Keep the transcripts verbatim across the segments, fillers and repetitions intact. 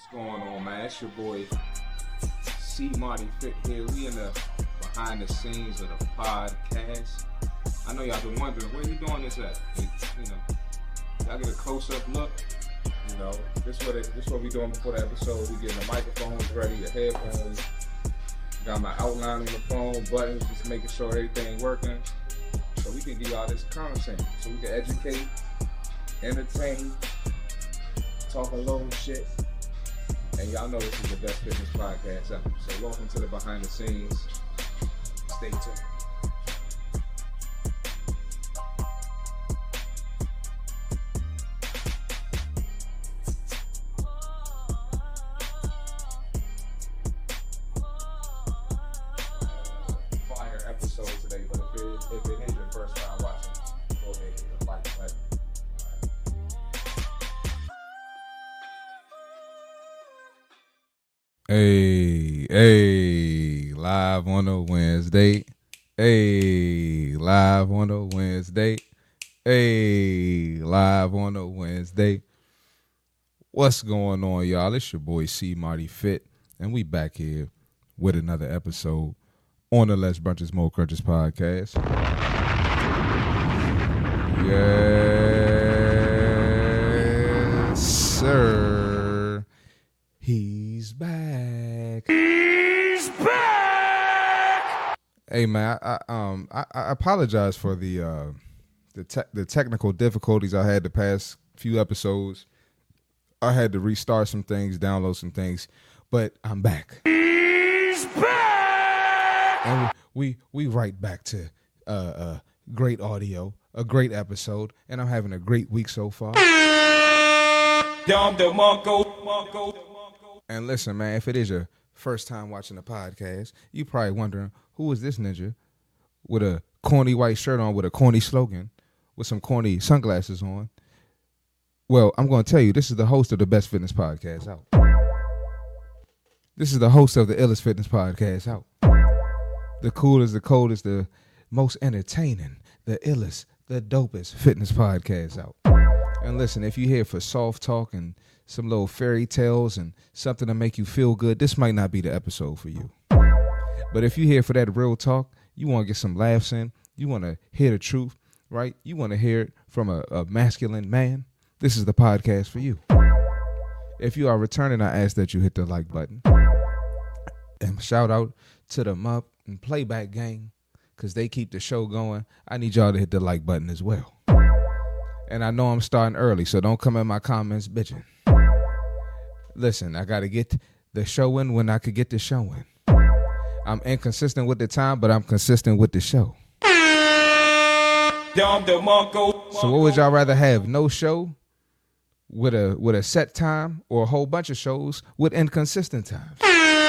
going on, man? It's your boy C Marty Fit here. We in the behind the scenes of the podcast. I know y'all been wondering where you doing this at. You, you know, y'all get a close up look. You know, this what it, this what we doing before the episode. We getting the microphones ready, the headphones. Got my outline on the phone, buttons, just making sure everything working, so we can give y'all this content, so we can educate, entertain, talk a little shit. And y'all know this is the best fitness podcast ever. So welcome to the behind the scenes. Stay tuned. Fire episode today, but if it, if it is your first time watching, go ahead and hit the like button. Hey, hey, live on a Wednesday. Hey, live on a Wednesday. Hey, live on a Wednesday. What's going on, y'all? It's your boy C Marty Fit, and we back here with another episode on the Less Brunches More Crunches podcast. Yes, sir. He's back. He's back. Hey man, I, I um I, I apologize for the uh the te- the technical difficulties I had the past few episodes. I had to restart some things, download some things, but I'm back. He's back. And we we, we right back to uh uh great audio, a great episode, and I'm having a great week so far. And listen, man, if it is your first time watching the podcast, you probably wondering, who is this ninja with a corny white shirt on with a corny slogan, with some corny sunglasses on? Well, I'm going to tell you, this is the host of the best fitness podcast out. This is the host of the illest fitness podcast out. The coolest, the coldest, the most entertaining, the illest, the dopest fitness podcast out. And listen, if you're here for soft talk and some little fairy tales and something to make you feel good, this might not be the episode for you. But if you're here for that real talk, you want to get some laughs in, you want to hear the truth, right? You want to hear it from a, a masculine man, this is the podcast for you. If you are returning, I ask that you hit the like button. And shout out to the Mup and Playback Gang, because they keep the show going. I need y'all to hit the like button as well. And I know I'm starting early, so don't come in my comments bitching. Listen, I got to get the show in when I could get the show in. I'm inconsistent with the time, but I'm consistent with the show. So what would y'all rather have? No show with a with a set time, or a whole bunch of shows with inconsistent times?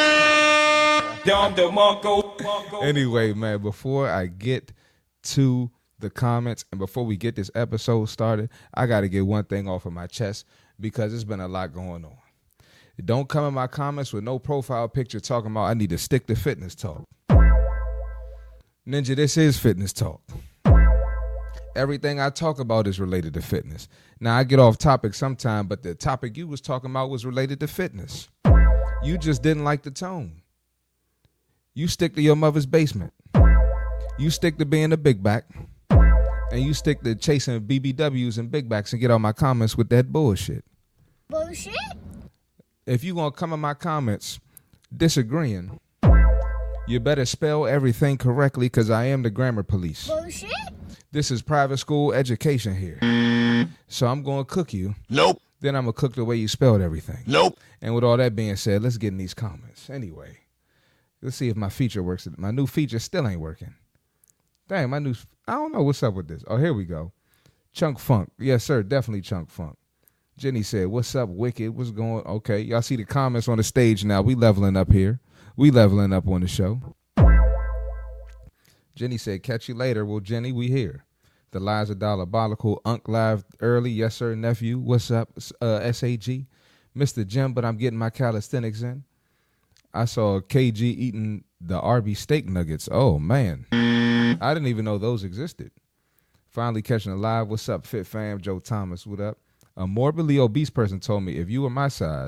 Anyway, man, before I get to the comments and before we get this episode started, I got to get one thing off of my chest because there's been a lot going on. Don't come in my comments with no profile picture talking about I need to stick to fitness talk. Ninja, this is fitness talk. Everything I talk about is related to fitness. Now, I get off topic sometime, but the topic you was talking about was related to fitness. You just didn't like the tone. You stick to your mother's basement. You stick to being a big back. And you stick to chasing B B Ws and big backs and get on my comments with that bullshit. Bullshit? If you gonna come in my comments disagreeing, you better spell everything correctly, because I am the grammar police. Bullshit? This is private school education here. So I'm gonna cook you. Nope. Then I'm gonna cook the way you spelled everything. Nope. And with all that being said, let's get in these comments. Anyway, let's see if my feature works. My new feature still ain't working. Dang, my new, I don't know what's up with this. Oh, here we go. Chunk Funk. Yes, sir, definitely Chunk Funk. Jenny said, what's up, Wicked? What's going on? Okay, y'all see the comments on the stage now. We leveling up here. We leveling up on the show. Jenny said, catch you later. Well, Jenny, we here. The lies are diabolical. Unc live early. Yes, sir, nephew. What's up, uh, S A G? Mister Jim, but I'm getting my calisthenics in. I saw K G eating the Arby's steak nuggets. Oh, man. I didn't even know those existed. Finally catching a live. What's up, Fit Fam? Joe Thomas, what up? A morbidly obese person told me if you were my size,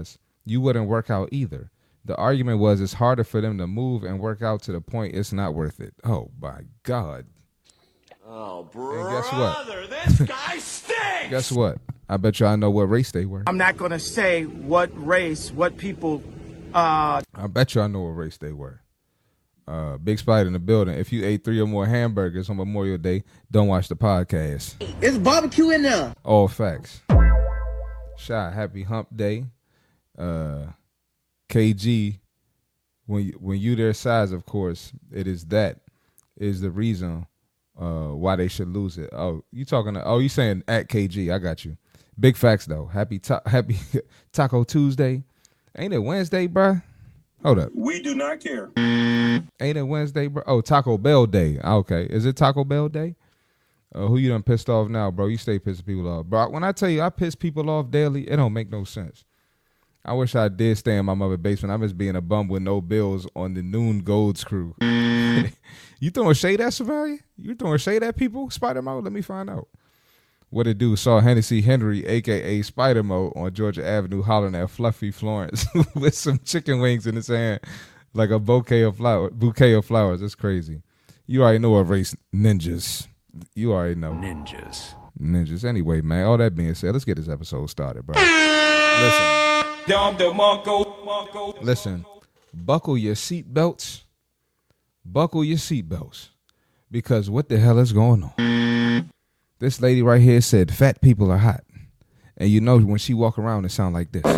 you wouldn't work out either. The argument was it's harder for them to move and work out to the point it's not worth it. Oh, my God. Oh, brother, and guess what? This guy stinks! Guess what? I bet you I know what race they were. I'm not going to say what race, what people... Uh... I bet you I know what race they were. Uh, Big Spider in the building. If you ate three or more hamburgers on Memorial Day, don't watch the podcast. It's barbecue in there. All facts. Shy, happy hump day. Uh, K G, when you, when you their size, of course, it is that is the reason uh, why they should lose it. Oh, you talking to, oh, you saying at K G. I got you. Big facts, though. Happy ta- happy Taco Tuesday. Ain't it Wednesday, bruh? Hold up. We do not care. Ain't it Wednesday, bro? Oh, Taco Bell Day. Okay. Is it Taco Bell Day? Uh, who you done pissed off now, bro? You stay pissing people off. Bro, when I tell you I piss people off daily, it don't make no sense. I wish I did stay in my mother's basement. I miss being a bum with no bills on the Noon Golds crew. You throwing shade at somebody? You throwing shade at people? Spider Mode? Let me find out. What it do? Saw Hennessy Henry, a k a. Spider Mode, on Georgia Avenue hollering at Fluffy Florence with some chicken wings in his hand like a bouquet of flower, bouquet of flowers. That's crazy. You already know what race ninjas. You already know. Ninjas. Ninjas. Anyway, man, all that being said, let's get this episode started, bro. Listen. Listen. Buckle your seatbelts. Buckle your seatbelts. Because what the hell is going on? This lady right here said fat people are hot. And you know when she walk around, it sound like this.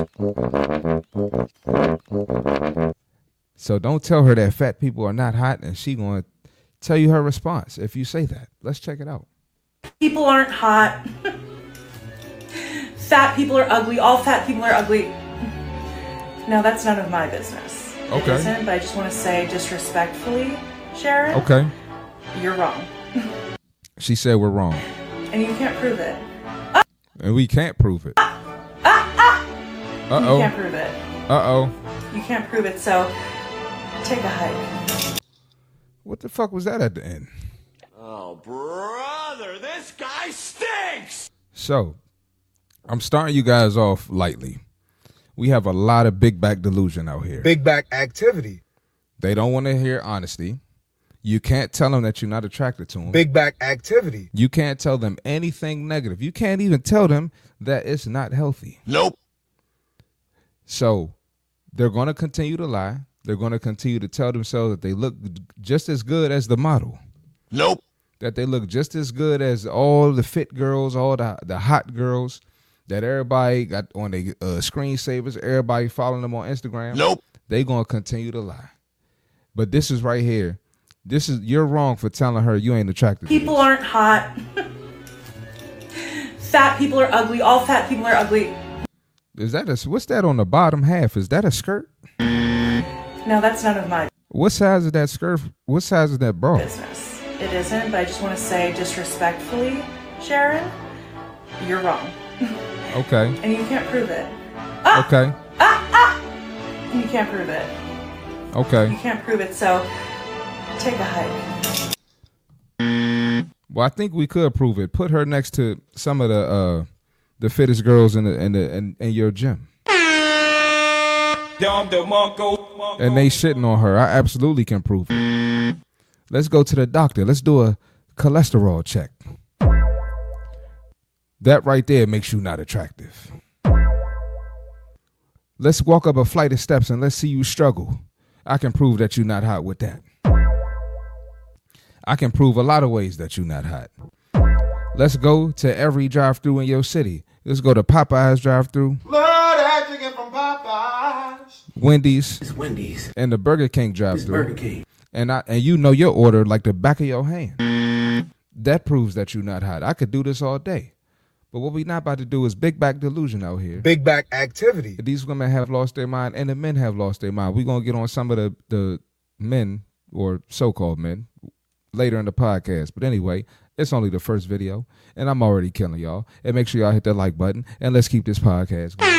So don't tell her that fat people are not hot, and she going to tell you her response if you say that. Let's check it out. People aren't hot. Fat people are ugly. All fat people are ugly. No, that's none of my business. Okay. It isn't, but I just want to say disrespectfully, Sharon. Okay. You're wrong. She said we're wrong. And you can't prove it. And we can't prove it. Ah, ah. Uh-oh. You can't prove it. Uh-oh. You can't prove it, so take a hike. What the fuck was that at the end? Oh, brother, this guy stinks! So, I'm starting you guys off lightly. We have a lot of big back delusion out here. Big back activity. They don't want to hear honesty. You can't tell them that you're not attracted to them. Big back activity. You can't tell them anything negative. You can't even tell them that it's not healthy. Nope. So they're going to continue to lie. They're going to continue to tell themselves that they look just as good as the model. Nope. That they look just as good as all the fit girls, all the, the hot girls that everybody got on their uh, screensavers, everybody following them on Instagram. Nope. They're going to continue to lie. But this is right here. This is you're wrong for telling her you ain't attracted. People aren't hot. Fat people are ugly. All fat people are ugly. Is that a what's that on the bottom half? Is that a skirt? No, that's none of my What size is that skirt? What size is that bra? business. It isn't, but I just want to say disrespectfully, Sharon, you're wrong. Okay. And you can't prove it. Ah, Okay. ah, ah. And you can't prove it. You Okay. can't prove it, so take a hike. Well, I think we could prove it. Put her next to some of the uh, the fittest girls in the in the in, in your gym. And they shitting on her. I absolutely can prove it. Let's go to the doctor. Let's do a cholesterol check. That right there makes you not attractive. Let's walk up a flight of steps and let's see you struggle. I can prove that you're not hot with that. I can prove a lot of ways that you're not hot. Let's go to every drive-thru in your city. Let's go to Popeyes drive-thru. Lord, how'd you get from Popeyes? Wendy's. It's Wendy's. And the Burger King drive-thru. Burger King. And I and you know your order like the back of your hand. That proves that you're not hot. I could do this all day. But what we not about to do is big back delusion out here. Big back activity. These women have lost their mind and the men have lost their mind. We're going to get on some of the, the men or so-called men later in the podcast. But anyway, it's only the first video and I'm already killing y'all. And make sure y'all hit that like button and let's keep this podcast going.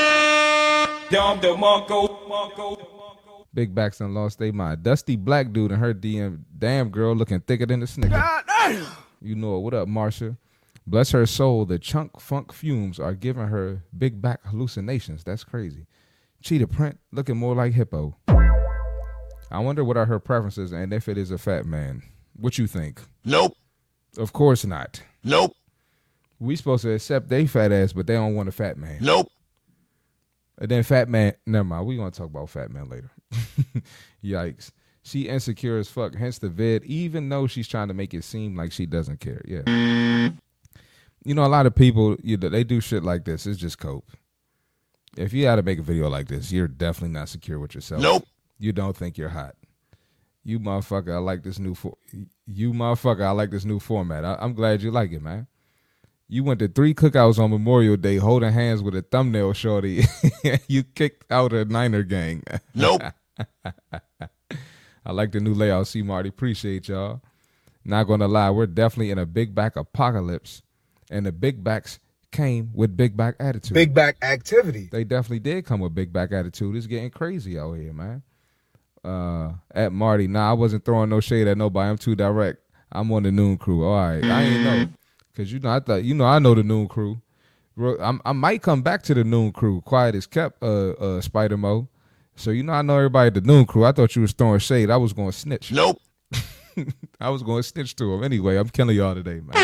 Big backs and lost their mind. Dusty black dude and her D M damn girl looking thicker than the Snicker. God damn. You know it. What up, Marsha? Bless her soul, the chunk funk fumes are giving her big back hallucinations. That's crazy. Cheetah print looking more like hippo. I wonder what are her preferences and if it is a fat man. What you think? Nope. Of course not. Nope. We supposed to accept they fat ass, but they don't want a fat man. Nope. And then fat man, never mind. We're going to talk about fat man later. Yikes. She insecure as fuck, hence the vid, even though she's trying to make it seem like she doesn't care. Yeah. You know, a lot of people, you know, they do shit like this. It's just cope. If you had to make a video like this, you're definitely not secure with yourself. Nope. You don't think you're hot. You motherfucker, I like this new for- You motherfucker, I like this new format. I- I'm glad you like it, man. You went to three cookouts on Memorial Day holding hands with a thumbnail shorty. You kicked out a Niner gang. Nope. I like the new layout. See, Marty, appreciate y'all. Not going to lie, we're definitely in a big back apocalypse. And the big backs came with big back attitude. Big back activity. They definitely did come with big back attitude. It's getting crazy out here, man. Uh, at Marty, nah, I wasn't throwing no shade at nobody. I'm too direct. I'm on the Noon Crew. All right, I ain't know. Cause you know, I thought you know, I know the Noon Crew. I'm, I might come back to the Noon Crew. Quiet as kept, uh, uh, Spider Mo. So you know, I know everybody at the Noon Crew. I thought you was throwing shade. I was going to snitch. Nope. I was going to snitch to him anyway. I'm killing y'all today, man.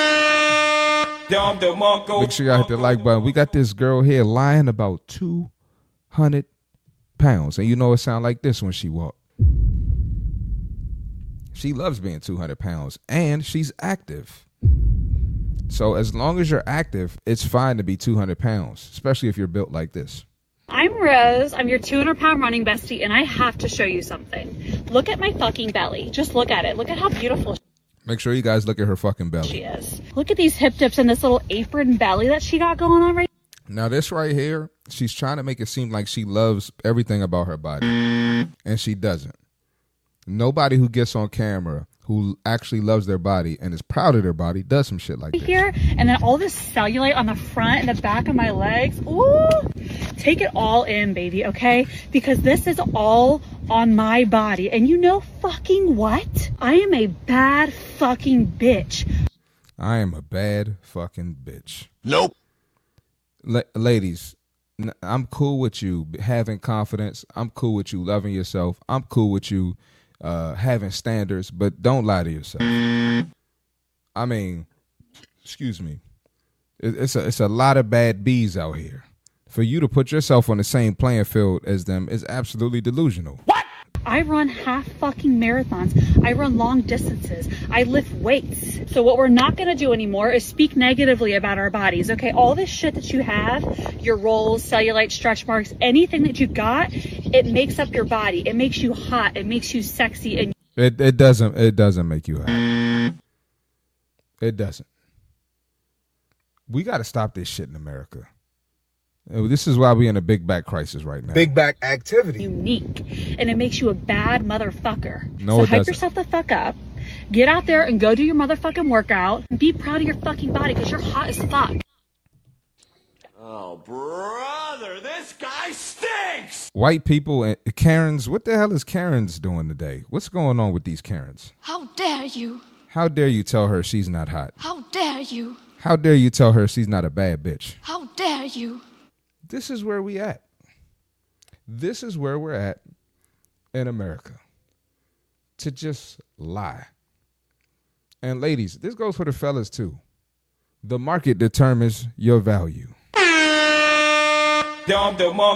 Make sure y'all hit the like button. We got this girl here lying about two hundred pounds, and you know it sound like this when she walk. She loves being two hundred pounds, and she's active. So as long as you're active, it's fine to be two hundred pounds, especially if you're built like this. I'm Rose. I'm your two hundred pound running bestie, and I have to show you something. Look at my fucking belly. Just look at it. Look at how beautiful Make sure you guys look at her fucking belly. she is. Look at these hip dips and this little apron belly that she got going on right Now this right here, she's trying to make it seem like she loves everything about her body, and she doesn't. Nobody who gets on camera who actually loves their body and is proud of their body does some shit like this. here, and then all this cellulite on the front and the back of my legs. Ooh, take it all in, baby, okay? Because this is all on my body, and you know fucking what? I am a bad fucking bitch. I am a bad fucking bitch. Nope. La- ladies, n- I'm cool with you having confidence. I'm cool with you loving yourself. I'm cool with you uh, having standards, but don't lie to yourself. I mean, excuse me. It, it's a it's a lot of bad bees out here. For you to put yourself on the same playing field as them is absolutely delusional. What? I run half fucking marathons. I run long distances. I lift weights. So what we're not going to do anymore is speak negatively about our bodies, okay? All this shit that you have, your rolls, cellulite, stretch marks, anything that you got, it makes up your body. It makes you hot. It makes you sexy. And It it doesn't it doesn't make you happy. It doesn't. We got to stop this shit in America. This is why we're in a big back crisis right now. Big back activity. unique, and it makes you a bad motherfucker. No, so it hype doesn't. yourself the fuck up. Get out there and go do your motherfucking workout. And be proud of your fucking body because you're hot as fuck. Oh, brother, this guy stinks! White people and Karens, what the hell is Karens doing today? What's going on with these Karens? How dare you? How dare you tell her she's not hot? How dare you? How dare you tell her she's not a bad bitch? How dare you? This is where we at. This is where we're at in America. To just lie. And ladies, this goes for the fellas too. The market determines your value. You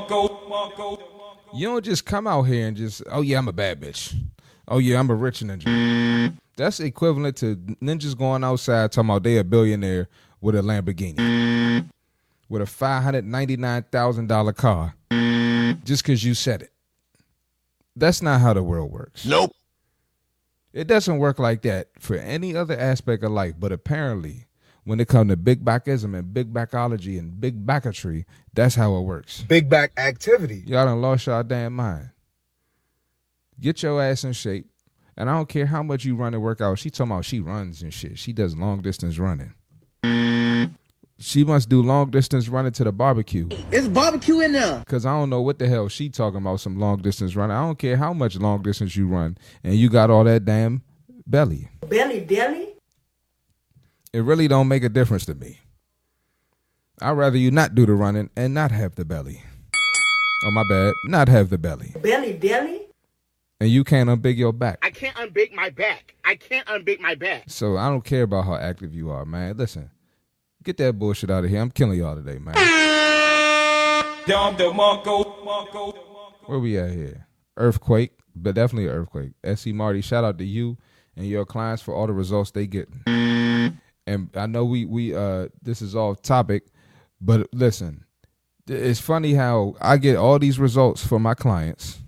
don't just come out here and just, oh yeah, I'm a bad bitch. Oh yeah, I'm a rich ninja. That's equivalent to ninjas going outside talking about they a billionaire with a Lamborghini. With a five hundred ninety-nine thousand dollars car. Just because you said it. That's not how the world works. Nope. It doesn't work like that for any other aspect of life, but apparently when it comes to big backism and big backology and big backatry, that's how it works. Big back activity. Y'all done lost y'all damn mind. Get your ass in shape. And I don't care how much you run and work out. She talking about she runs and shit. She does long distance running. She must do long distance running to the barbecue. It's barbecue in there. Because I don't know what the hell she talking about some long distance running. I don't care how much long distance you run. And you got all that damn belly. Belly, belly? It really don't make a difference to me. I'd rather you not do the running and not have the belly. Oh, my bad. Not have the belly. Belly deli? And you can't unbig your back. I can't unbig my back. I can't unbig my back. So I don't care about how active you are, man. Listen, get that bullshit out of here. I'm killing y'all today, man. Where we at here? Earthquake, but definitely an earthquake. S C Marty, shout out to you and your clients for all the results they getting. And I know we we uh this is off topic, but listen, it's funny how I get all these results for my clients,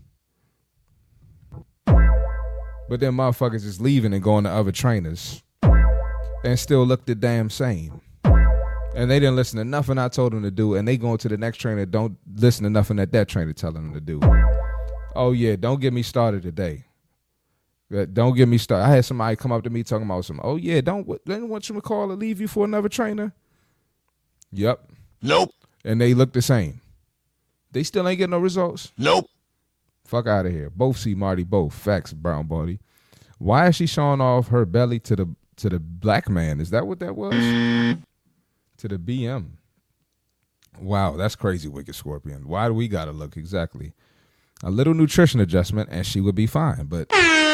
but then motherfuckers is leaving and going to other trainers and still look the damn same. And they didn't listen to nothing I told them to do, and they going to the next trainer, don't listen to nothing that that trainer telling them to do. Oh, yeah, don't get me started today. Don't get me started. I had somebody come up to me talking about some, oh, yeah, don't, they don't want you to call or leave you for another trainer. Yep. Nope. And they look the same. They still ain't getting no results. Nope. Fuck out of here. Both see Marty, both. Facts, brown body. Why is she showing off her belly to the to the black man? Is that what that was? To the B M. Wow, that's crazy, Wicked Scorpion. Why do we gotta look exactly? A little nutrition adjustment and she would be fine, but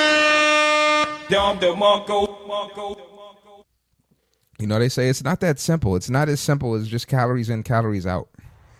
you know, they say it's not that simple. It's not as simple as just calories in, calories out.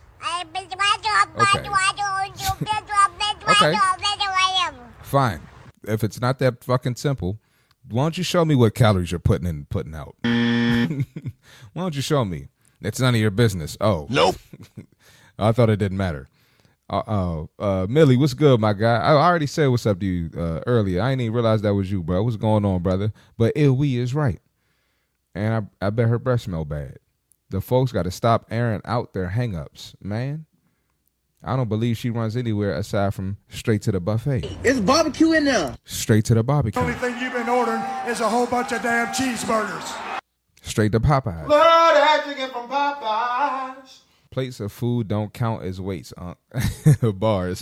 Okay. Okay. Fine. If it's not that fucking simple, why don't you show me what calories you're putting in and putting out? Why don't you show me? It's none of your business. Oh. Nope. I thought it didn't matter. Uh, uh, uh, Millie, what's good, my guy? I already said what's up to you uh, earlier. I didn't even realize that was you, bro. What's going on, brother? But Ilwe is right. And I, I bet her breath smell bad. The folks got to stop airing out their hang-ups, man. I don't believe she runs anywhere aside from straight to the buffet. It's barbecue in there. Straight to the barbecue. The only thing you've been ordering is a whole bunch of damn cheeseburgers. Straight to Popeyes. Lord, I chicken from Popeyes. Plates of food don't count as weights, uh, bars.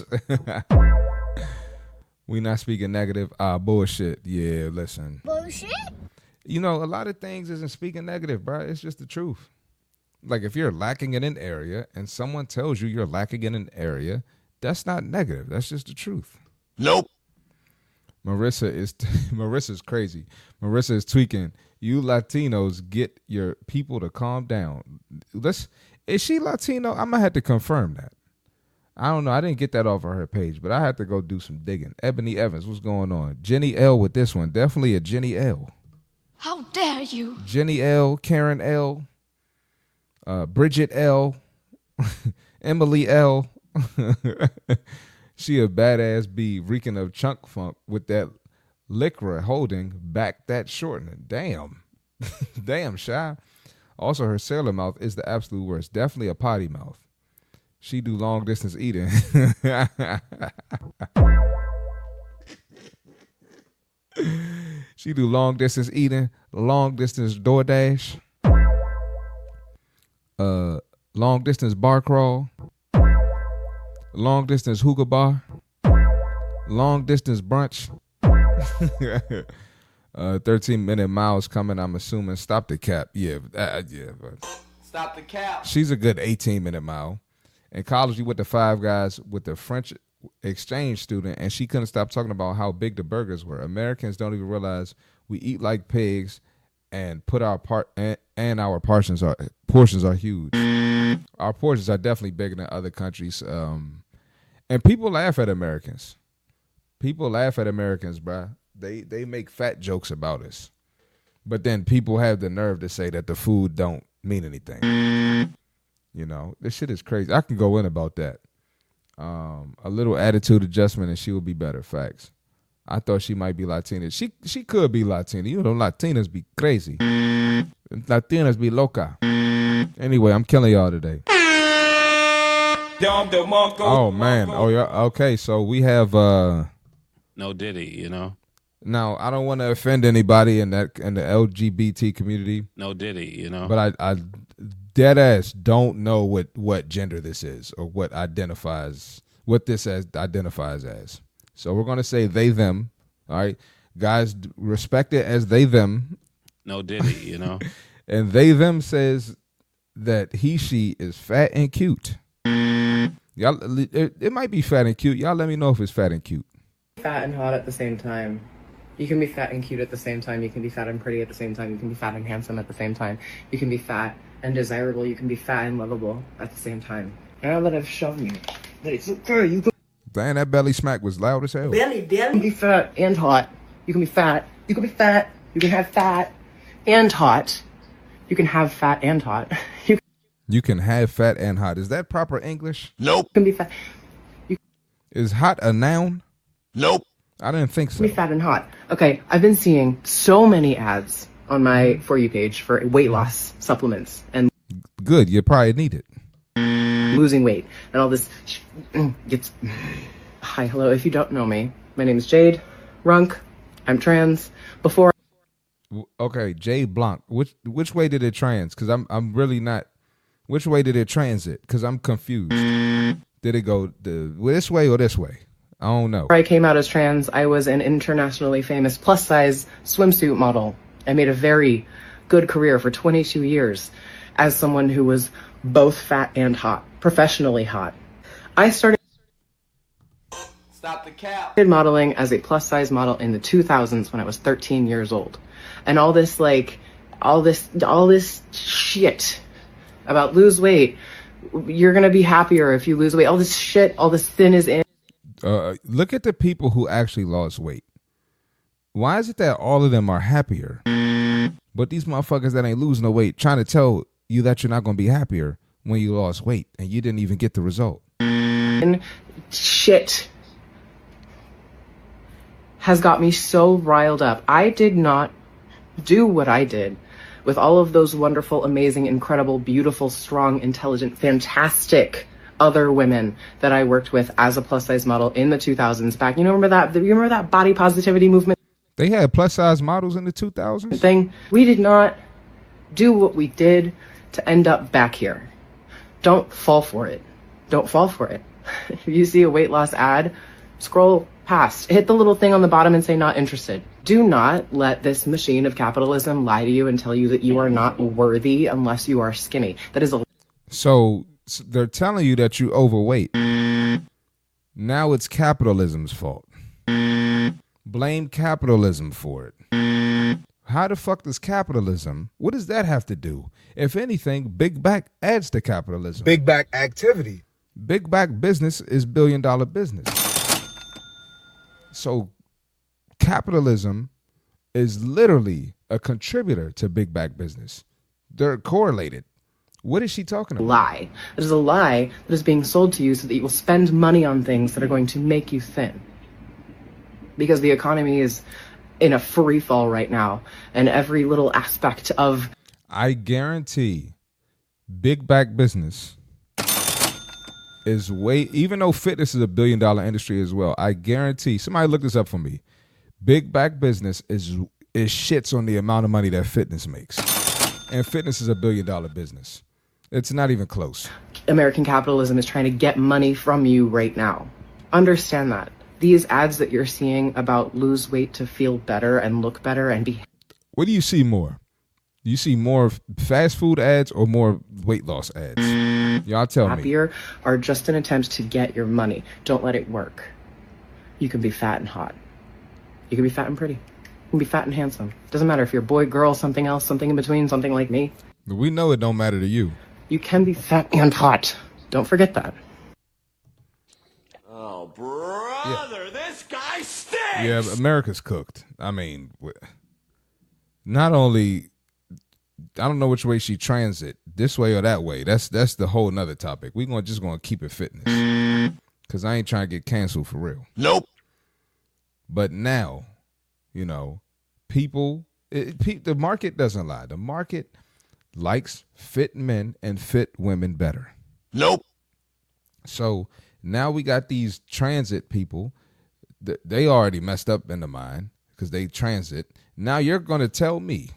We not speaking negative. Ah, bullshit. Yeah, listen. Bullshit? You know, a lot of things isn't speaking negative, bro. It's just the truth. Like, if you're lacking in an area and someone tells you you're lacking in an area, that's not negative. That's just the truth. Nope. Marissa is Marissa's crazy. Marissa is tweaking. You Latinos get your people to calm down. Let's. Is she Latino? I'm gonna have to confirm that. I don't know. I didn't get that off of her page, but I had to go do some digging. Ebony Evans, what's going on? Jenny L with this one. Definitely a Jenny L. How dare you? Jenny L, Karen L, uh, Bridget L, Emily L. She a badass bee reeking of chunk funk with that liquor holding back that shortening. Damn. Damn, Shy. Also, her sailor mouth is the absolute worst. Definitely a potty mouth. She do long distance eating. She do long distance eating, long distance DoorDash, uh, long distance bar crawl, long distance hookah bar, long distance brunch. uh, thirteen minute miles coming. I'm assuming. Stop the cap. Yeah, uh, yeah. But Stop the cap. she's a good eighteen minute mile. In college, we went to Five Guys with the French exchange student, and she couldn't stop talking about how big the burgers were. Americans don't even realize we eat like pigs, and put our part and, and our portions are portions are huge. Our portions are definitely bigger than other countries. Um, and people laugh at Americans. People laugh at Americans, bruh. They they make fat jokes about us, but then people have the nerve to say that the food don't mean anything. You know, this shit is crazy. I can go in about that. Um, a little attitude adjustment and she will be better. Facts. I thought she might be Latina. She she could be Latina. You know, Latinas be crazy. Latinas be loca. Anyway, I'm killing y'all today. Oh man. Oh yeah. Okay, so we have. uh No Diddy, you know. Now I don't want to offend anybody in that in the L G B T community. No Diddy, you know. But I, I dead ass don't know what what gender this is or what identifies what this as identifies as. So we're gonna say they them. All right, guys, respect it as they them. No Diddy, you know. And they them says that he she is fat and cute. Y'all, it, it might be fat and cute. Y'all let me know if it's fat and cute. Fat and hot at the same time. You can be fat and cute at the same time. You can be fat and pretty at the same time. You can be fat and handsome at the same time. You can be fat and desirable. You can be fat and lovable at the same time. Now that I've shown you that it's okay, you can. Damn, that belly smack was loud as hell. Belly, belly. You can be fat and hot. You can be fat. You can be fat. You can have fat and hot. You can have fat and hot. You You can have fat and hot. Is that proper English? Nope. can be fat. You Is hot a noun? Nope. I didn't think so. can be fat and hot. Okay, I've been seeing so many ads on my For You page for weight loss supplements and Good. You probably need it. losing weight and all this sh- gets. Hi, hello. If you don't know me, my name is Jade Runk. I'm trans. Before W- Okay, Jay Blanc. Which which way did it trans? Because I'm I'm really not. Which way did it transit? Because I'm confused. Did it go the this way or this way? I don't know. I came out as trans, I was an internationally famous plus size swimsuit model. I made a very good career for twenty-two years as someone who was both fat and hot, professionally hot. I started Stop the cap. modeling as a plus size model in the two thousands when I was thirteen years old. And all this like, all this, all this shit about lose weight. You're going to be happier if you lose weight. All this shit, all this thin is in. Uh, look at the people who actually lost weight. Why is it that all of them are happier, but these motherfuckers that ain't losing no weight trying to tell you that you're not going to be happier when you lost weight and you didn't even get the result? Shit has got me so riled up. I did not do what I did with all of those wonderful, amazing, incredible, beautiful, strong, intelligent, fantastic other women that I worked with as a plus size model in the two thousands back. You know, remember that? You remember that body positivity movement? They had plus size models in the two thousands? Thing. We did not do what we did to end up back here. Don't fall for it. Don't fall for it. If you see a weight loss ad, scroll past. Hit the little thing on the bottom and say not interested. Do not let this machine of capitalism lie to you and tell you that you are not worthy unless you are skinny. That is a So s- they're telling you that you overweight. Now it's capitalism's fault. Blame capitalism for it. How the fuck does capitalism, what does that have to do? If anything, Big Back adds to capitalism. Big back activity. Big Back business is billion dollar business. So capitalism is literally a contributor to Big Back business. They're correlated. What is she talking about? lie. It is a lie that is being sold to you so that you will spend money on things that are going to make you thin. Because the economy is in a free fall right now, and every little aspect of I guarantee Big Back business is way, even though fitness is a billion dollar industry as well, I guarantee, somebody look this up for me. Big Back business is is shits on the amount of money that fitness makes. And fitness is a billion dollar business. It's not even close. American capitalism is trying to get money from you right now. Understand that. These ads that you're seeing about lose weight to feel better and look better and be What do you see more? You see more fast food ads or more weight loss ads? Y'all tell me. happier are just an attempt to get your money. Don't let it work. You can be fat and hot. You can be fat and pretty. You can be fat and handsome. Doesn't matter if you're boy, girl, something else, something in between, something like me. We know it don't matter to you. You can be fat and hot. Don't forget that. Oh, brother, this guy stinks! Yeah, but America's cooked. I mean, w- not only, I don't know which way she transit, this way or that way. That's that's the whole nother topic. We're gonna just gonna keep it fitness, because I ain't trying to get canceled for real. Nope. But now, you know, people, it, pe- the market doesn't lie. The market likes fit men and fit women better. Nope. So now we got these transit people. th- They already messed up in the mind because they transit. Now you're going to tell me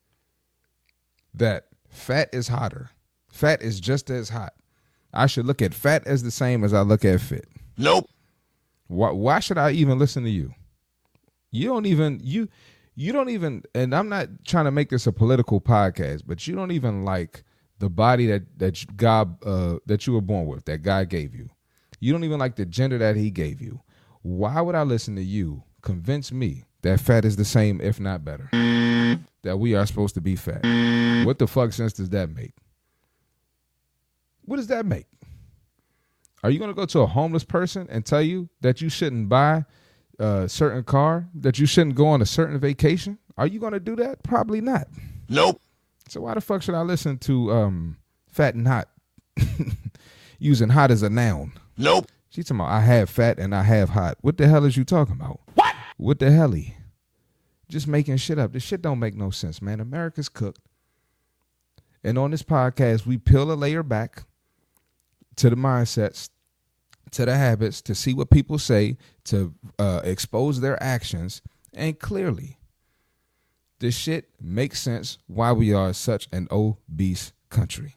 that fat is hotter. Fat is just as hot. I should look at fat as the same as I look at fit. Nope. Why, why should I even listen to you? You don't even, you, you don't even, and I'm not trying to make this a political podcast, but you don't even like the body that, that God, uh, that you were born with, that God gave you. You don't even like the gender that he gave you. Why would I listen to you convince me that fat is the same, if not better? That we are supposed to be fat. What the fuck sense does that make? What does that make? Are you going to go to a homeless person and tell you that you shouldn't buy a certain car, that you shouldn't go on a certain vacation? Are you going to do that? Probably not. Nope. So why the fuck should I listen to um, fat and hot? Using hot as a noun. Nope. She's talking about I have fat and I have hot. What the hell is you talking about? What? What the helly? Just making shit up. This shit don't make no sense, man. America's cooked. And on this podcast, we peel a layer back to the mindsets, to the habits, to see what people say, to uh, expose their actions. And clearly, this shit makes sense why we are such an obese country.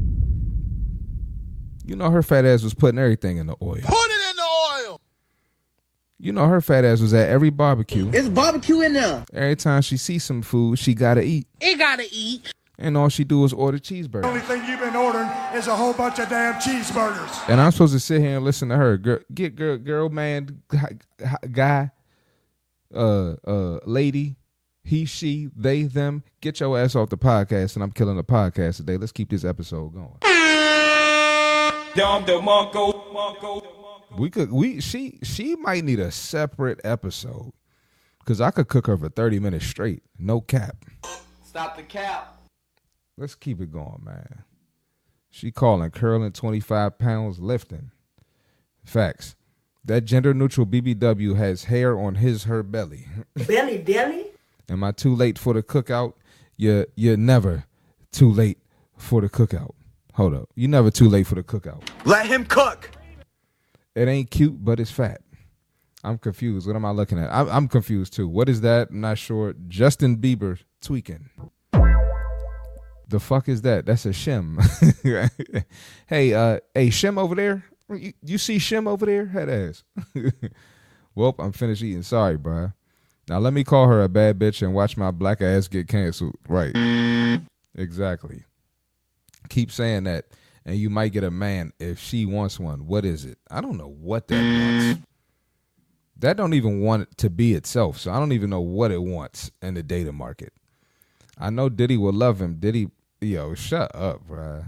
You know her fat ass was putting everything in the oil. Put it in the oil. You know her fat ass was at every barbecue. It's barbecue in there. Every time she sees some food, she gotta eat. It gotta eat. And all she do is order cheeseburgers. The only thing you've been ordering is a whole bunch of damn cheeseburgers. And I'm supposed to sit here and listen to her. Girl, get girl, girl, man, guy, uh, uh, lady, he, she, they, them. Get your ass off the podcast, and I'm killing the podcast today. Let's keep this episode going. We could, we, she, she might need a separate episode because I could cook her for thirty minutes straight, no cap. Stop the cap. Let's keep it going, man. She calling curling twenty-five pounds lifting. Facts. That gender neutral B B W has hair on his, her belly. Belly, belly? Am I too late for the cookout? You're, you're never too late for the cookout. Hold up. You're never too late for the cookout. Let him cook. It ain't cute, but it's fat. I'm confused. What am I looking at? I'm, I'm confused too. What is that? I'm not sure. Justin Bieber tweaking. The fuck is that? That's a shim. Hey, uh, hey, Shim over there. You, you see Shim over there? Head ass. Well, I'm finished eating. Sorry, bro. Now let me call her a bad bitch and watch my black ass get canceled. Right. Exactly. Keep saying that, and you might get a man if she wants one. What is it? I don't know what that wants. That don't even want it to be itself, so I don't even know what it wants in the dating market. I know Diddy will love him. Diddy, yo, shut up, bro.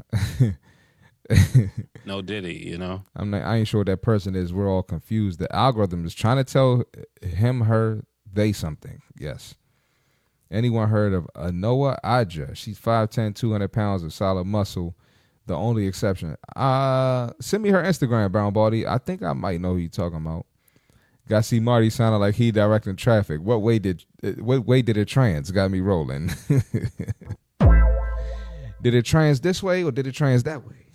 No Diddy, you know. I'm not, I ain't sure what that person is. We're all confused. The algorithm is trying to tell him, her, they something. Yes. Anyone heard of Anoa Aja? She's five ten, two hundred pounds of solid muscle. The only exception. Uh, send me her Instagram, Brown Baldy. I think I might know who you're talking about. Got see Marty sounded like he directing traffic. What way did what way did it trans? Got me rolling. Did it trans this way or did it trans that way?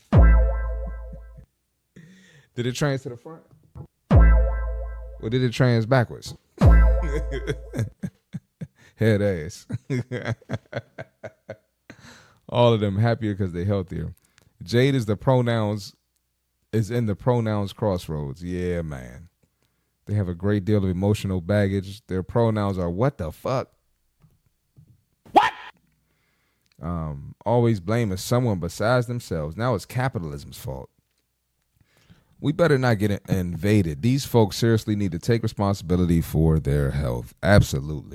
Did it trans to the front? Or did it trans backwards? Head ass. All of them happier because they're healthier. Jade is the pronouns, is in the pronouns crossroads. Yeah, man. They have a great deal of emotional baggage. Their pronouns are what the fuck? What? Um, always blaming someone besides themselves. Now it's capitalism's fault. We better not get invaded. These folks seriously need to take responsibility for their health. Absolutely.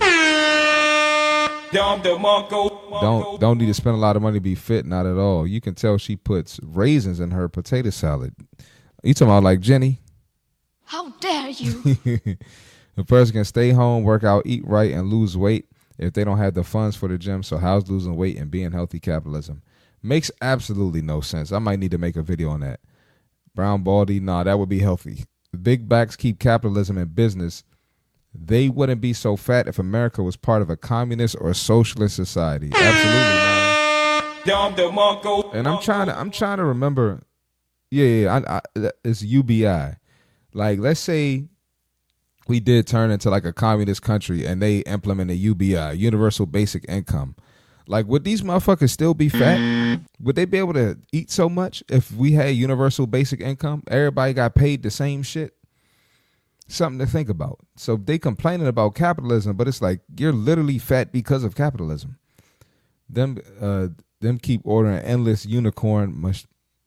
Don't don't need to spend a lot of money to be fit. Not at all. You can tell she puts raisins in her potato salad. You talking about like Jenny? How dare you? A person can stay home, work out, eat right, and lose weight if they don't have the funds for the gym. So how's losing weight and being healthy capitalism? Makes absolutely no sense. I might need to make a video on that. Brown Baldy, nah, that would be healthy. Big backs keep capitalism in business. They wouldn't be so fat if America was part of a communist or a socialist society. Absolutely, man. And I'm trying to, I'm trying to remember. Yeah, yeah, I, I, it's U B I. Like, let's say we did turn into like a communist country and they implemented U B I, Universal Basic Income. Like, would these motherfuckers still be fat? Would they be able to eat so much if we had universal basic income? Everybody got paid the same shit? Something to think about. So they complaining about capitalism, but it's like you're literally fat because of capitalism. Them uh, them keep ordering endless unicorn mach-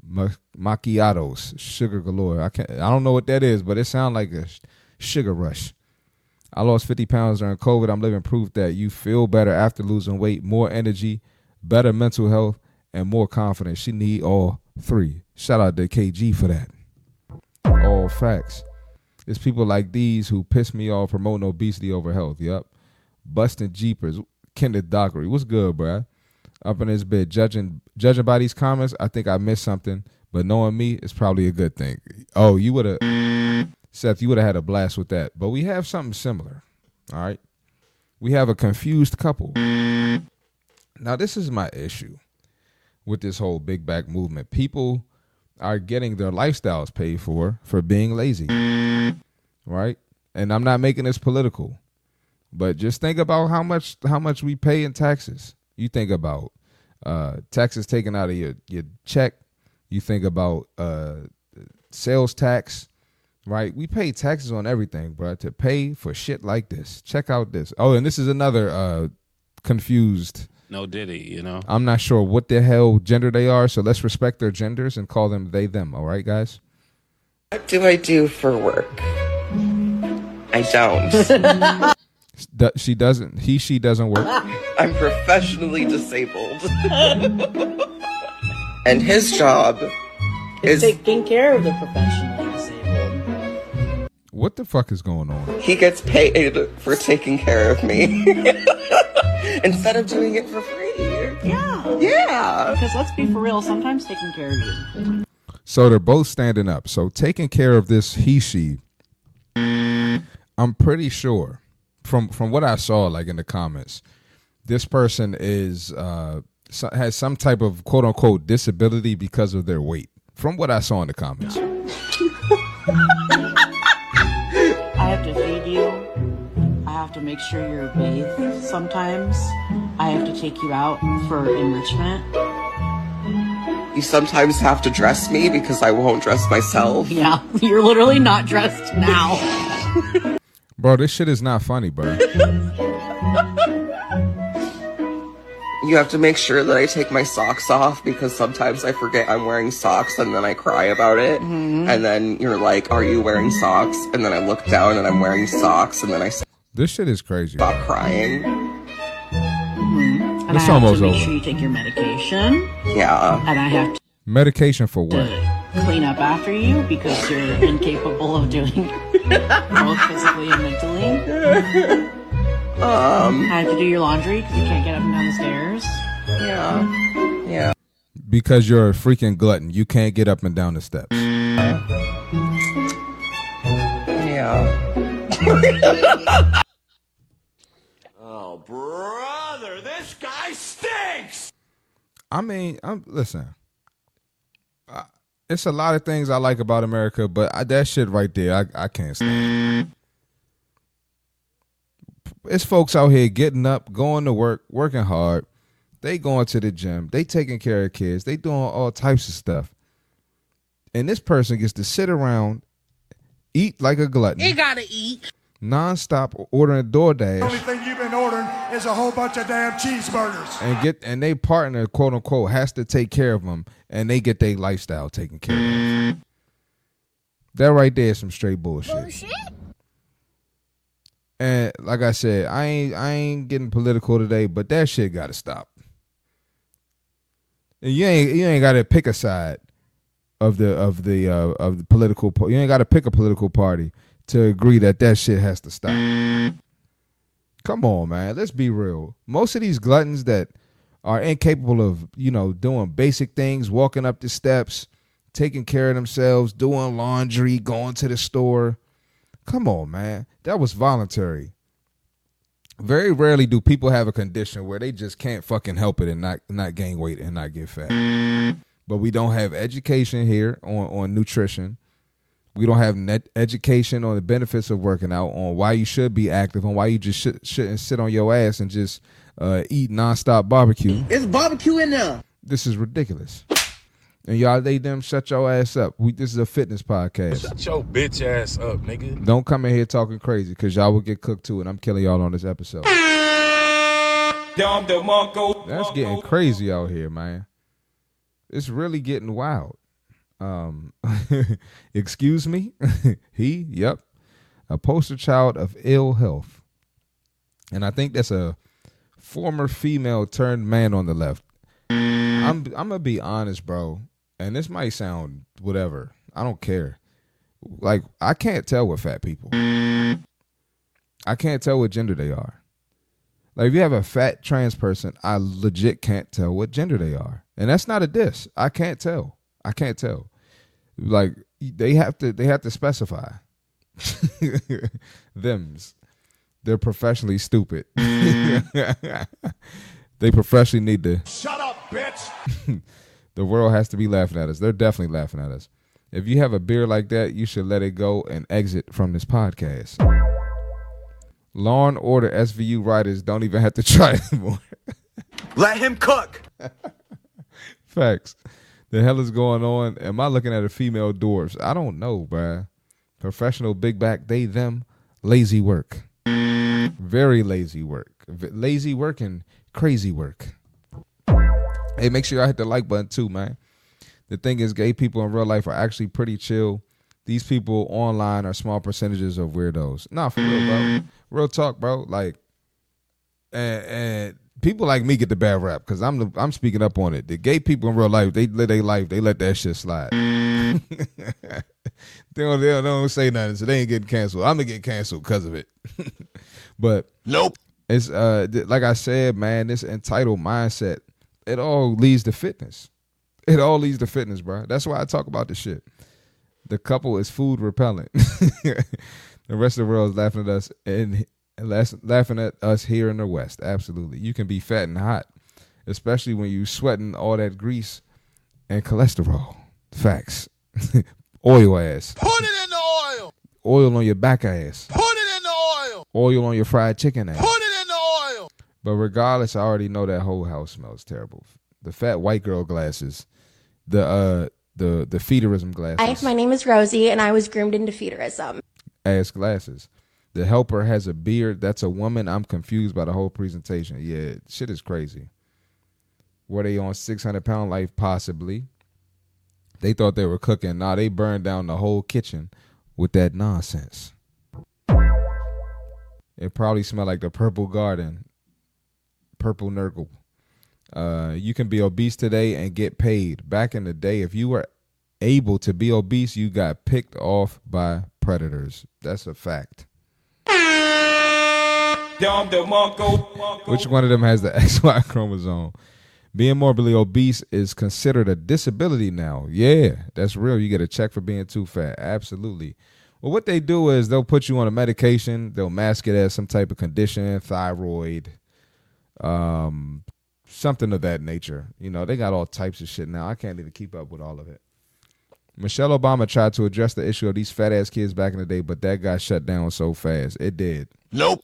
ma- macchiatos, sugar galore. I can't. I don't know what that is, but it sounds like a sh- sugar rush. I lost fifty pounds during COVID. I'm living proof that you feel better after losing weight, more energy, better mental health, and more confidence. She need all three. Shout out to K G for that. All facts. It's people like these who piss me off promoting obesity over health. Yep. Busting Jeepers. Kenneth Dockery. What's good, bruh? Up in this bit. Judging judging by these comments, I think I missed something. But knowing me, it's probably a good thing. Oh, you would have, Seth, you would have had a blast with that. But we have something similar. All right. We have a confused couple. Now, this is my issue with this whole big back movement. People are getting their lifestyles paid for for being lazy, right? And I'm not making this political, but just think about how much how much we pay in taxes. You think about uh, taxes taken out of your, your check. You think about uh, sales tax, right? We pay taxes on everything, bro, to pay for shit like this. Check out this. Oh, and this is another uh, confused No Diddy, you know. I'm not sure what the hell gender they are, so let's respect their genders and call them they, them. All right, guys? What do I do for work? I don't. Do- she doesn't. He, she doesn't work. I'm professionally disabled. And his job is taking care of the professionally disabled. What the fuck is going on? He gets paid for taking care of me. Instead of doing it for free. Yeah. Yeah. Because let's be for real, sometimes taking care of you. So they're both standing up. So taking care of this he, she, I'm pretty sure from from what I saw, like in the comments, this person is uh, so, has some type of quote unquote disability because of their weight. From what I saw in the comments. I have to feed you. I have to make sure you're bathed sometimes. I have to take you out for enrichment. You sometimes have to dress me because I won't dress myself. Yeah, you're literally not dressed now. Bro, this shit is not funny, bro. You have to make sure that I take my socks off because sometimes I forget I'm wearing socks and then I cry about it. Mm-hmm. And then you're like, are you wearing socks? And then I look down and I'm wearing socks and then I This shit is crazy. Stop crying. Mm-hmm. And It's I have almost to make over. sure you take your medication. Yeah. And I have to Medication for what? clean up after you because you're incapable of doing both physically and mentally. Um, I have to do your laundry because you can't get up and down the stairs. Yeah. Yeah. Because you're a freaking glutton. You can't get up and down the steps. Yeah. Oh, brother, this guy stinks! I mean, I'm listen. I, it's a lot of things I like about America, but I, that shit right there, I, I can't stand. It's folks out here getting up, going to work, working hard. They going to the gym. They taking care of kids. They doing all types of stuff. And this person gets to sit around, eat like a glutton. You gotta eat. Nonstop ordering DoorDash. The only thing you've been ordering is a whole bunch of damn cheeseburgers. And get and they partner, quote unquote, has to take care of them, and they get their lifestyle taken care of. That right there is some straight bullshit. Bullshit? And like I said, I ain't I ain't getting political today, but that shit gotta stop. And you ain't you ain't gotta pick a side of the of the uh, of the political. You ain't gotta pick a political party to agree that that shit has to stop. Come on, man. Let's be real. Most of these gluttons that are incapable of, you know, doing basic things, walking up the steps, taking care of themselves, doing laundry, going to the store. Come on, man. That was voluntary. Very rarely do people have a condition where they just can't fucking help it and not, not gain weight and not get fat. But we don't have education here on, on nutrition. We don't have net education on the benefits of working out, on why you should be active, on why you just should, shouldn't sit on your ass and just uh, eat nonstop barbecue. It's barbecue in there. This is ridiculous. And y'all, they them shut your ass up. We This is a fitness podcast. Shut your bitch ass up, nigga. Don't come in here talking crazy because y'all will get cooked too, and I'm killing y'all on this episode. That's getting crazy out here, man. It's really getting wild. Um, excuse me? He, yep. A poster child of ill health. And I think that's a former female turned man on the left. I'm I'm gonna be honest, bro. And this might sound whatever. I don't care. Like, I can't tell with fat people. I can't tell what gender they are. Like, if you have a fat trans person, I legit can't tell what gender they are. And that's not a diss. I can't tell. I can't tell. Like, they have to they have to specify. Thems. They're professionally stupid. They professionally need to. Shut up, bitch. The world has to be laughing at us. They're definitely laughing at us. If you have a beard like that, you should let it go and exit from this podcast. Law and Order S V U writers don't even have to try anymore. Let him cook. Facts. The hell is going on? Am I looking at a female dwarfs? I don't know, bruh. Professional big back, they, them, lazy work. Very lazy work. V- lazy work and crazy work. Hey, make sure y'all hit the like button too, man. The thing is, gay people in real life are actually pretty chill. These people online are small percentages of weirdos. Nah, for real, bro. Real talk, bro. Like, and, and people like me get the bad rap because I'm the, I'm speaking up on it. The gay people in real life, they live their life. They let that shit slide. they, don't, they, don't, they don't say nothing, so they ain't getting canceled. I'm gonna get canceled because of it. But nope. It's uh th- like I said, man. This entitled mindset, it all leads to fitness. It all leads to fitness, bro. That's why I talk about this shit. The couple is food repellent. The rest of the world is laughing at us and laughing at us here in the West. Absolutely. You can be fat and hot, especially when you sweating all that grease and cholesterol. Facts. Oil ass. Put it in the oil. Oil on your back ass. Put it in the oil. Oil on your fried chicken ass. Put it in the oil. But regardless, I already know that whole house smells terrible. The fat white girl glasses. The uh the the feederism glasses. Hi, my name is Rosie, and I was groomed into feederism. Ass glasses. The helper has a beard. That's a woman. I'm confused by the whole presentation. Yeah, shit is crazy. Were they on six hundred pound life? Possibly. They thought they were cooking. Nah, they burned down the whole kitchen with that nonsense. It probably smelled like the Purple Garden. Purple Nurgle. Uh, you can be obese today and get paid. Back in the day, if you were able to be obese, you got picked off by predators. That's a fact. Which one of them has the X Y chromosome? Being morbidly obese is considered a disability now. Yeah, that's real. You get a check for being too fat. Absolutely. Well, what they do is they'll put you on a medication. They'll mask it as some type of condition, thyroid, um, something of that nature. You know, they got all types of shit now. I can't even keep up with all of it. Michelle Obama tried to address the issue of these fat ass kids back in the day, but that got shut down so fast. It did. Nope.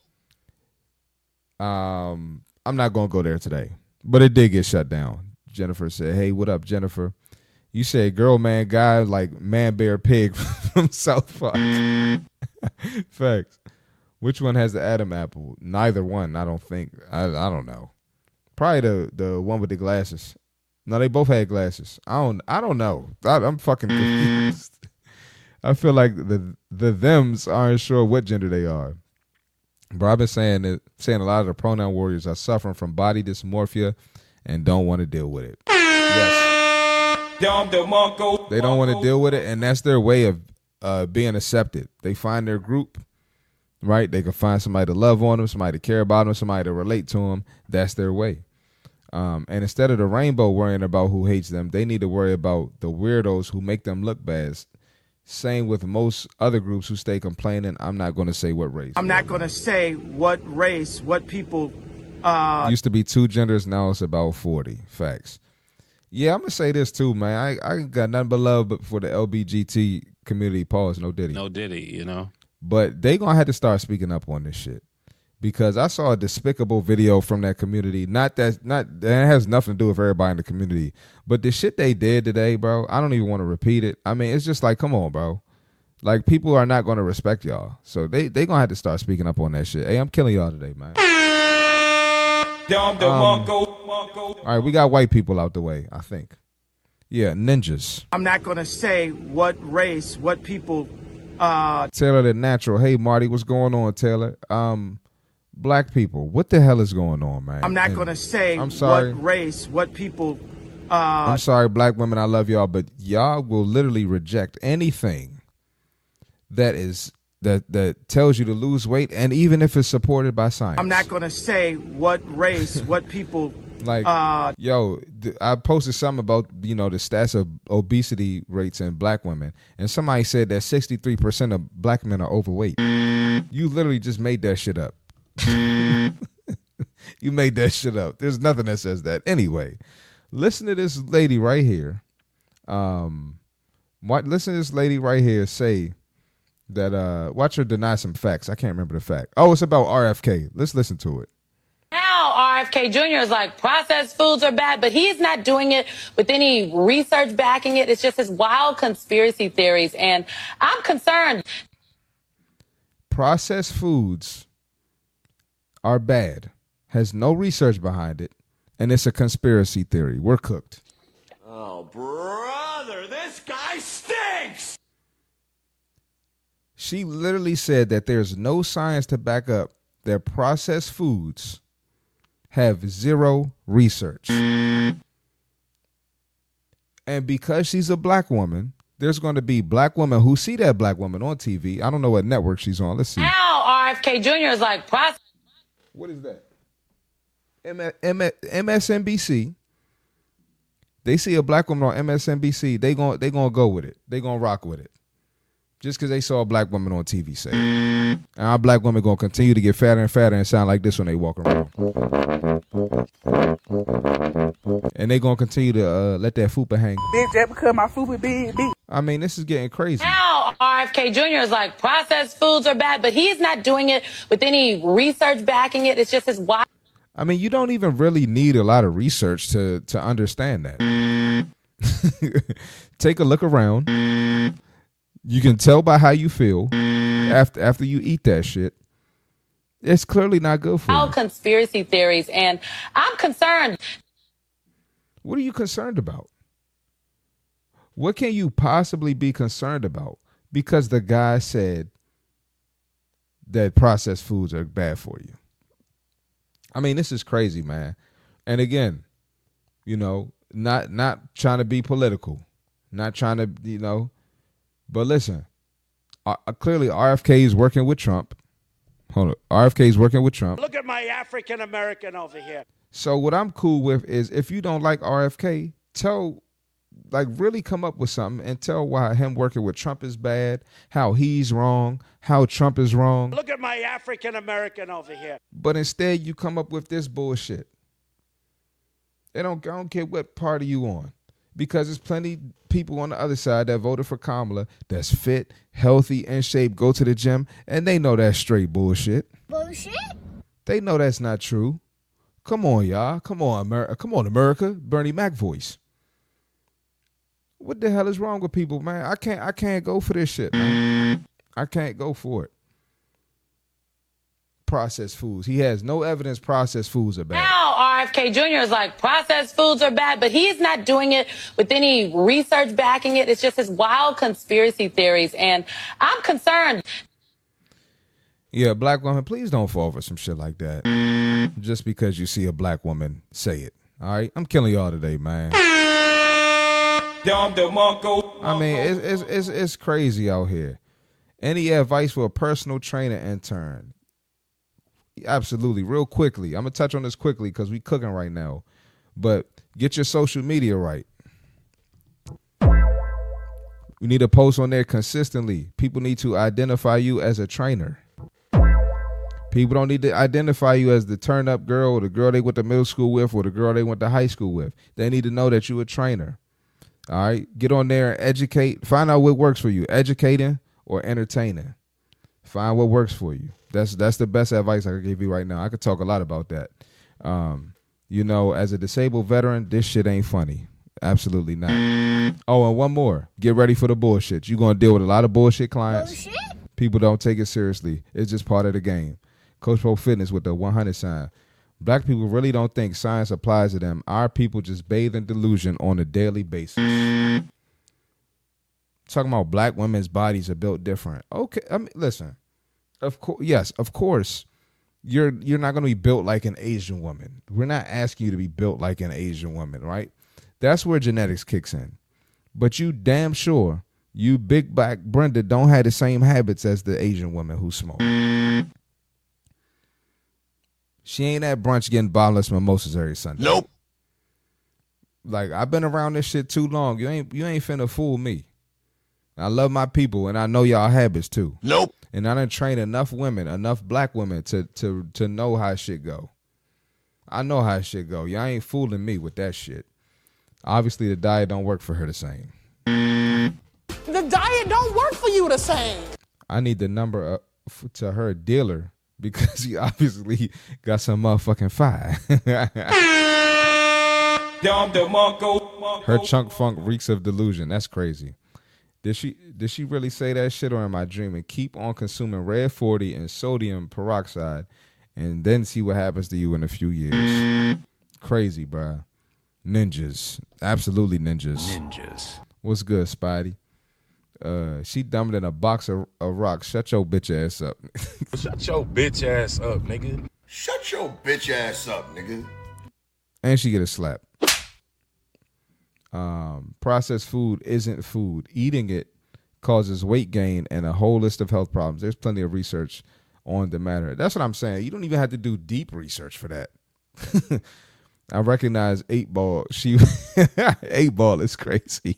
Um, I'm not going to go there today, but it did get shut down. Jennifer said, hey, what up, Jennifer? You said girl, man, guy, like man, bear, pig from South Park. Facts. Which one has the Adam apple? Neither one, I don't think. I I don't know. Probably the, the one with the glasses. No, they both had glasses. I don't I don't know. I, I'm fucking confused. I feel like the the thems aren't sure what gender they are. But I've been saying that saying a lot of the pronoun warriors are suffering from body dysmorphia and don't want to deal with it. Yes. They don't want to deal with it, and that's their way of uh, being accepted. They find their group, right? They can find somebody to love on them, somebody to care about them, somebody to relate to them. That's their way. Um, and instead of the rainbow worrying about who hates them, they need to worry about the weirdos who make them look bad. Same with most other groups who stay complaining. I'm not going to say what race. I'm not going to say what race, what people. Uh... Used to be two genders, now it's about forty. Facts. Yeah, I'm going to say this too, man. I, I got nothing but love for the L B G T community. Pause, no diddy. No diddy, you know. But they going to have to start speaking up on this shit. Because I saw a despicable video from that community. Not that, not that has nothing to do with everybody in the community. But the shit they did today, bro, I don't even want to repeat it. I mean, it's just like, come on, bro. Like, people are not going to respect y'all. So they they going to have to start speaking up on that shit. Hey, I'm killing y'all today, man. Um, all right, we got white people out the way, I think. Yeah, ninjas. I'm not going to say what race, what people. Uh, Taylor the Natural. Hey, Marty, what's going on, Taylor? Um, black people, what the hell is going on, man? I'm not going to say I'm sorry. what race, what people. Uh, I'm sorry, black women, I love y'all, but y'all will literally reject anything that is that that tells you to lose weight, and even if it's supported by science. I'm not going to say what race, what people. Like, uh, yo, th- I posted something about, you know, the stats of obesity rates in black women, and somebody said that sixty-three percent of black men are overweight. You literally just made that shit up. You made that shit up. There's nothing that says that. Anyway, listen to this lady right here. Um, what, listen to this lady right here say that, uh, watch her deny some facts. I can't remember the fact. Oh, it's about R F K. Let's listen to it. Now R F K Junior is like, processed foods are bad, but he's not doing it with any research backing it. It's just his wild conspiracy theories, and I'm concerned. Processed foods are bad, has no research behind it, and it's a conspiracy theory. We're cooked. Oh, brother, this guy stinks! She literally said that there's no science to back up that processed foods have zero research. And because she's a black woman, there's going to be black women who see that black woman on T V. I don't know what network she's on. Let's see. Now R F K Junior is like, process. What is that? M S N B C. They see a black woman on M S N B C. They gon' they gonna go with it. They gonna rock with it. Just because they saw a black woman on T V say it. And our black women going to continue to get fatter and fatter and sound like this when they walk around. And they going to continue to uh, let that fupa hang. Bitch, that because my fupa big, big. I mean, this is getting crazy. Now R F K Junior is like, processed foods are bad, but he's not doing it with any research backing it. It's just his wild. I mean, you don't even really need a lot of research to, to understand that. Take a look around. You can tell by how you feel after after you eat that shit. It's clearly not good for you. Conspiracy theories, and I'm concerned. What are you concerned about? What can you possibly be concerned about? Because the guy said that processed foods are bad for you. I mean, this is crazy, man. And again, you know, not not trying to be political, not trying to, you know. But listen, uh, clearly R F K is working with Trump. Hold on. R F K is working with Trump. Look at my African American over here. So what I'm cool with is if you don't like R F K, tell, like really come up with something and tell why him working with Trump is bad, how he's wrong, how Trump is wrong. Look at my African American over here. But instead you come up with this bullshit. They don't, I don't care what party you on. Because there's plenty people on the other side that voted for Kamala that's fit, healthy, in shape, go to the gym, and they know that's straight bullshit. Bullshit? They know that's not true. Come on, y'all. Come on, America. Come on, America. Bernie Mac voice. What the hell is wrong with people, man? I can't I can't go for this shit, man. I can't go for it. Processed foods. He has no evidence processed foods are bad. Now R F K Junior is like, processed foods are bad, but he's not doing it with any research backing it. It's just his wild conspiracy theories, and I'm concerned. Yeah, black woman, please don't fall for some shit like that. Just because you see a black woman say it. All right? I'm killing y'all today, man. I mean, it's, it's, it's, it's crazy out here. Any advice for a personal trainer intern? Absolutely. Real quickly. I'm going to touch on this quickly because we cooking right now. But get your social media right. You need to post on there consistently. People need to identify you as a trainer. People don't need to identify you as the turn-up girl or the girl they went to middle school with or the girl they went to high school with. They need to know that you're a trainer. All right? Get on there and educate. Find out what works for you, educating or entertaining. Find what works for you. That's that's the best advice I can give you right now. I could talk a lot about that. Um, you know, as a disabled veteran, this shit ain't funny. Absolutely not. Oh, and one more. Get ready for the bullshit. You're going to deal with a lot of bullshit clients. Bullshit? People don't take it seriously. It's just part of the game. Coach Pro Fitness with the one hundred sign. Black people really don't think science applies to them. Our people just bathe in delusion on a daily basis. Talking about black women's bodies are built different. Okay, I mean, listen. Of course, yes, of course, you're you're not going to be built like an Asian woman. We're not asking you to be built like an Asian woman, right? That's where genetics kicks in. But you damn sure you big black Brenda don't have the same habits as the Asian woman who smoke. She ain't at brunch getting bottomless mimosas every Sunday. Nope. Like, I've been around this shit too long. You ain't you ain't finna fool me. I love my people, and I know y'all habits too. Nope. And I done trained enough women, enough black women to to to know how shit go. I know how shit go. Y'all ain't fooling me with that shit. Obviously, the diet don't work for her the same. The diet don't work for you the same. I need the number up to her dealer because he obviously got some motherfucking fire. Her chunk funk reeks of delusion. That's crazy. Did she did she really say that shit, or am I dreaming? Keep on consuming red forty and sodium peroxide and then see what happens to you in a few years. Crazy, bruh. Ninjas. Absolutely ninjas. Ninjas. What's good, Spidey? Uh, she dumber than a box of, of rocks. Shut your bitch ass up. Shut your bitch ass up, nigga. Shut your bitch ass up, nigga. And she get a slap. Um, processed food isn't food. Eating it causes weight gain and a whole list of health problems. There's plenty of research on the matter. That's what I'm saying. You don't even have to do deep research for that. I recognize eight ball. She eight ball is crazy.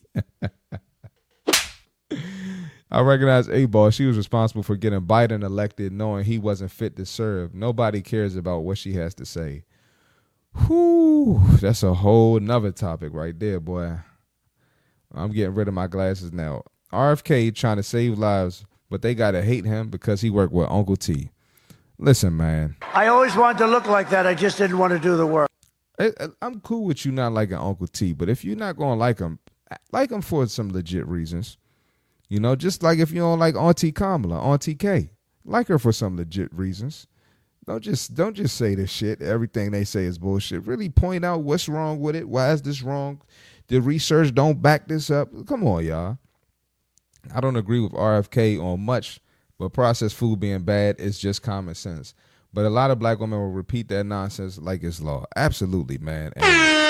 I recognize eight ball. She was responsible for getting Biden elected, knowing he wasn't fit to serve. Nobody cares about what she has to say. Whew, that's a whole nother topic right there, boy. I'm getting rid of my glasses now. R F K trying to save lives, but they gotta hate him because he worked with Uncle T. Listen, man. I always wanted to look like that. I just didn't want to do the work. I, I'm cool with you not liking Uncle T, but if you're not gonna like him, like him for some legit reasons. You know, just like if you don't like Auntie Kamala, Auntie K, like her for some legit reasons. Don't just don't just say this shit. Everything they say is bullshit. Really point out what's wrong with it. Why is this wrong? The research don't back this up. Come on, y'all. I don't agree with R F K on much, but processed food being bad is just common sense. But a lot of black women will repeat that nonsense like it's law. Absolutely, man. And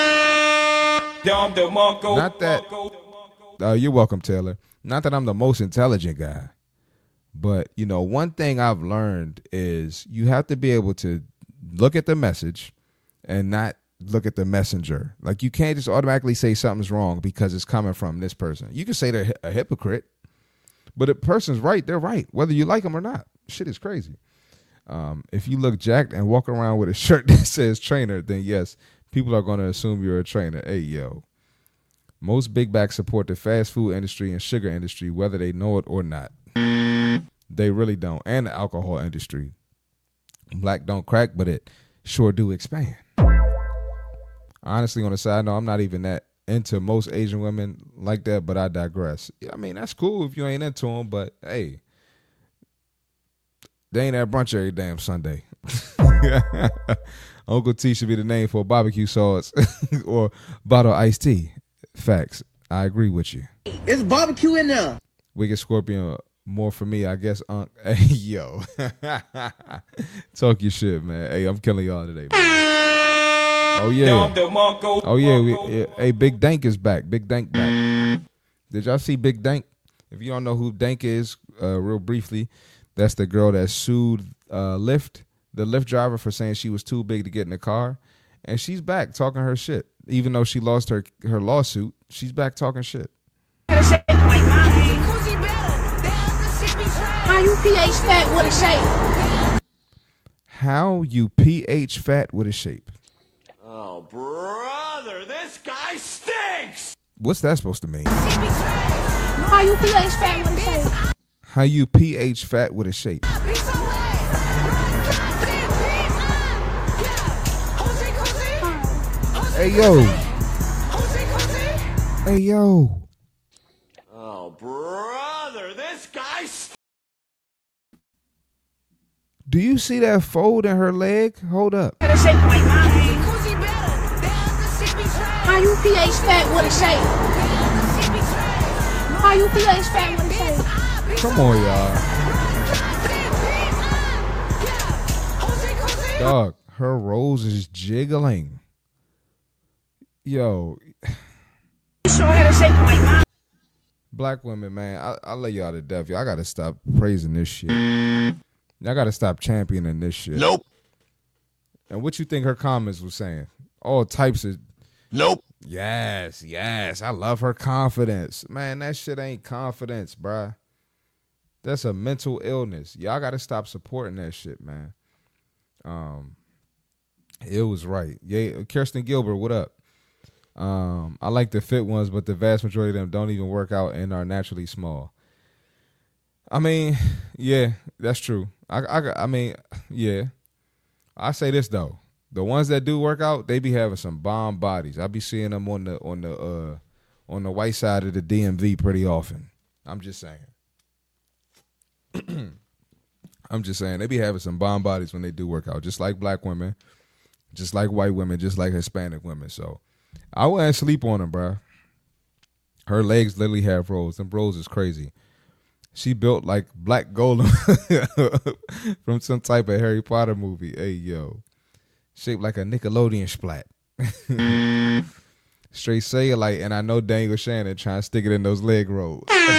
not that. Uh, you're welcome, Taylor. Not that I'm the most intelligent guy. But, you know, one thing I've learned is you have to be able to look at the message and not look at the messenger. Like, you can't just automatically say something's wrong because it's coming from this person. You can say they're a hypocrite, but if a person's right, they're right, whether you like them or not. Shit is crazy. Um, if you look jacked and walk around with a shirt that says trainer, then yes, people are going to assume you're a trainer. Hey, yo. Most big backs support the fast food industry and sugar industry, whether they know it or not. They really don't. And the alcohol industry. Black don't crack, but it sure do expand. Honestly, on the side note, I'm not even that into most Asian women like that, but I digress. I mean, that's cool if you ain't into them, but hey, they ain't at brunch every damn Sunday. Uncle T should be the name for barbecue sauce or bottle iced tea. Facts. I agree with you. It's barbecue in there. Wicked Scorpion, more for me, I guess. Unc. Hey, yo. Talk your shit, man. Hey, I'm killing y'all today, man. Oh, yeah. Oh, yeah. We, yeah. Hey, Big Dank is back. Big Dank back. Did y'all see Big Dank? If you don't know who Dank is, uh, real briefly, that's the girl that sued uh, Lyft, the Lyft driver, for saying she was too big to get in the car. And she's back talking her shit. Even though she lost her, her lawsuit, she's back talking shit. How you pH fat with a shape? How you pH fat with a shape? Oh, brother, this guy stinks! What's that supposed to mean? How you pH fat with a shape? How you pH fat with a shape? Hey, yo. Hey, yo. Oh, brother, this guy stinks! Do you see that fold in her leg? Hold up. How you pH fat with a shape? How you pH fat with a shape? Come on, y'all. Dog, her rolls is jiggling. Yo. Black women, man, I, I lay y'all to death. Y'all gotta stop praising this shit. Y'all gotta stop championing this shit. Nope. And what you think her comments was saying? All types of nope. Yes, yes. I love her confidence. Man, that shit ain't confidence, bruh. That's a mental illness. Y'all gotta stop supporting that shit, man. Um, it was right. Yeah, Kirsten Gilbert, what up? Um, I like the fit ones, but the vast majority of them don't even work out and are naturally small. I mean, yeah, that's true. I, I, I mean, yeah. I say this though, the ones that do work out, they be having some bomb bodies. I be seeing them on the on the uh on the white side of the D M V pretty often. I'm just saying. I'm just saying they be having some bomb bodies when they do work out, just like black women, just like white women, just like Hispanic women. So I wouldn't sleep on them, bro. Her legs literally have rolls. Them rolls is crazy. She built like Black Golem from some type of Harry Potter movie. Hey, yo. Shaped like a Nickelodeon splat. Straight cellulite, and I know Daniel Shannon trying to stick it in those leg rolls.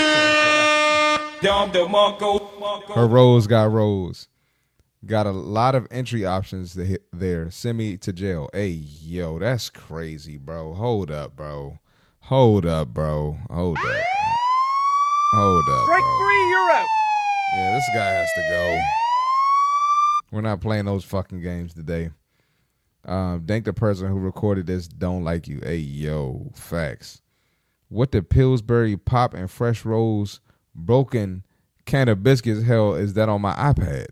Her rolls got rolls. Got a lot of entry options to hit there. Send me to jail. Hey, yo, that's crazy, bro. Hold up, bro. Hold up, bro. Hold up. Hold up, Strike bro. three, you're out. Yeah, this guy has to go. We're not playing those fucking games today. Um, thank the person who recorded this don't like you. Hey, yo, facts. What the Pillsbury Pop and Fresh Rolls broken can of biscuits hell is that on my iPad?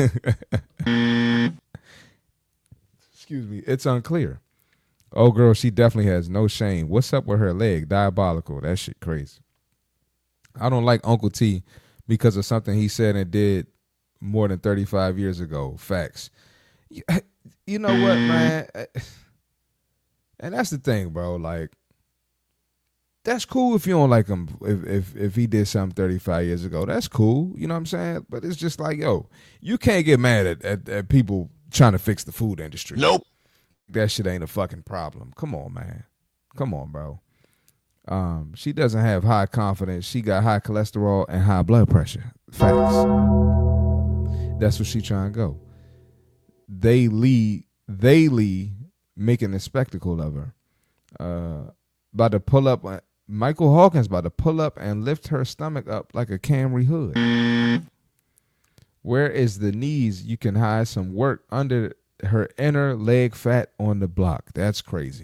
Excuse me. It's unclear. Oh, girl, she definitely has no shame. What's up with her leg? Diabolical. That shit crazy. I don't like Uncle T because of something he said and did more than thirty-five years ago. Facts. You, you know what, man? And that's the thing, bro. Like, that's cool if you don't like him. If if if he did something thirty-five years ago, that's cool. You know what I'm saying? But it's just like, yo, you can't get mad at, at, at people trying to fix the food industry. Nope. That shit ain't a fucking problem. Come on, man. Come on, bro. Um, she doesn't have high confidence. She got high cholesterol and high blood pressure. Facts. That's what she trying to go. They lead, they lead making a spectacle of her. Uh, about to pull up. Michael Hawkins about to pull up and lift her stomach up like a Camry hood. Where is the knees? You can hide some work under her inner leg fat on the block. That's crazy.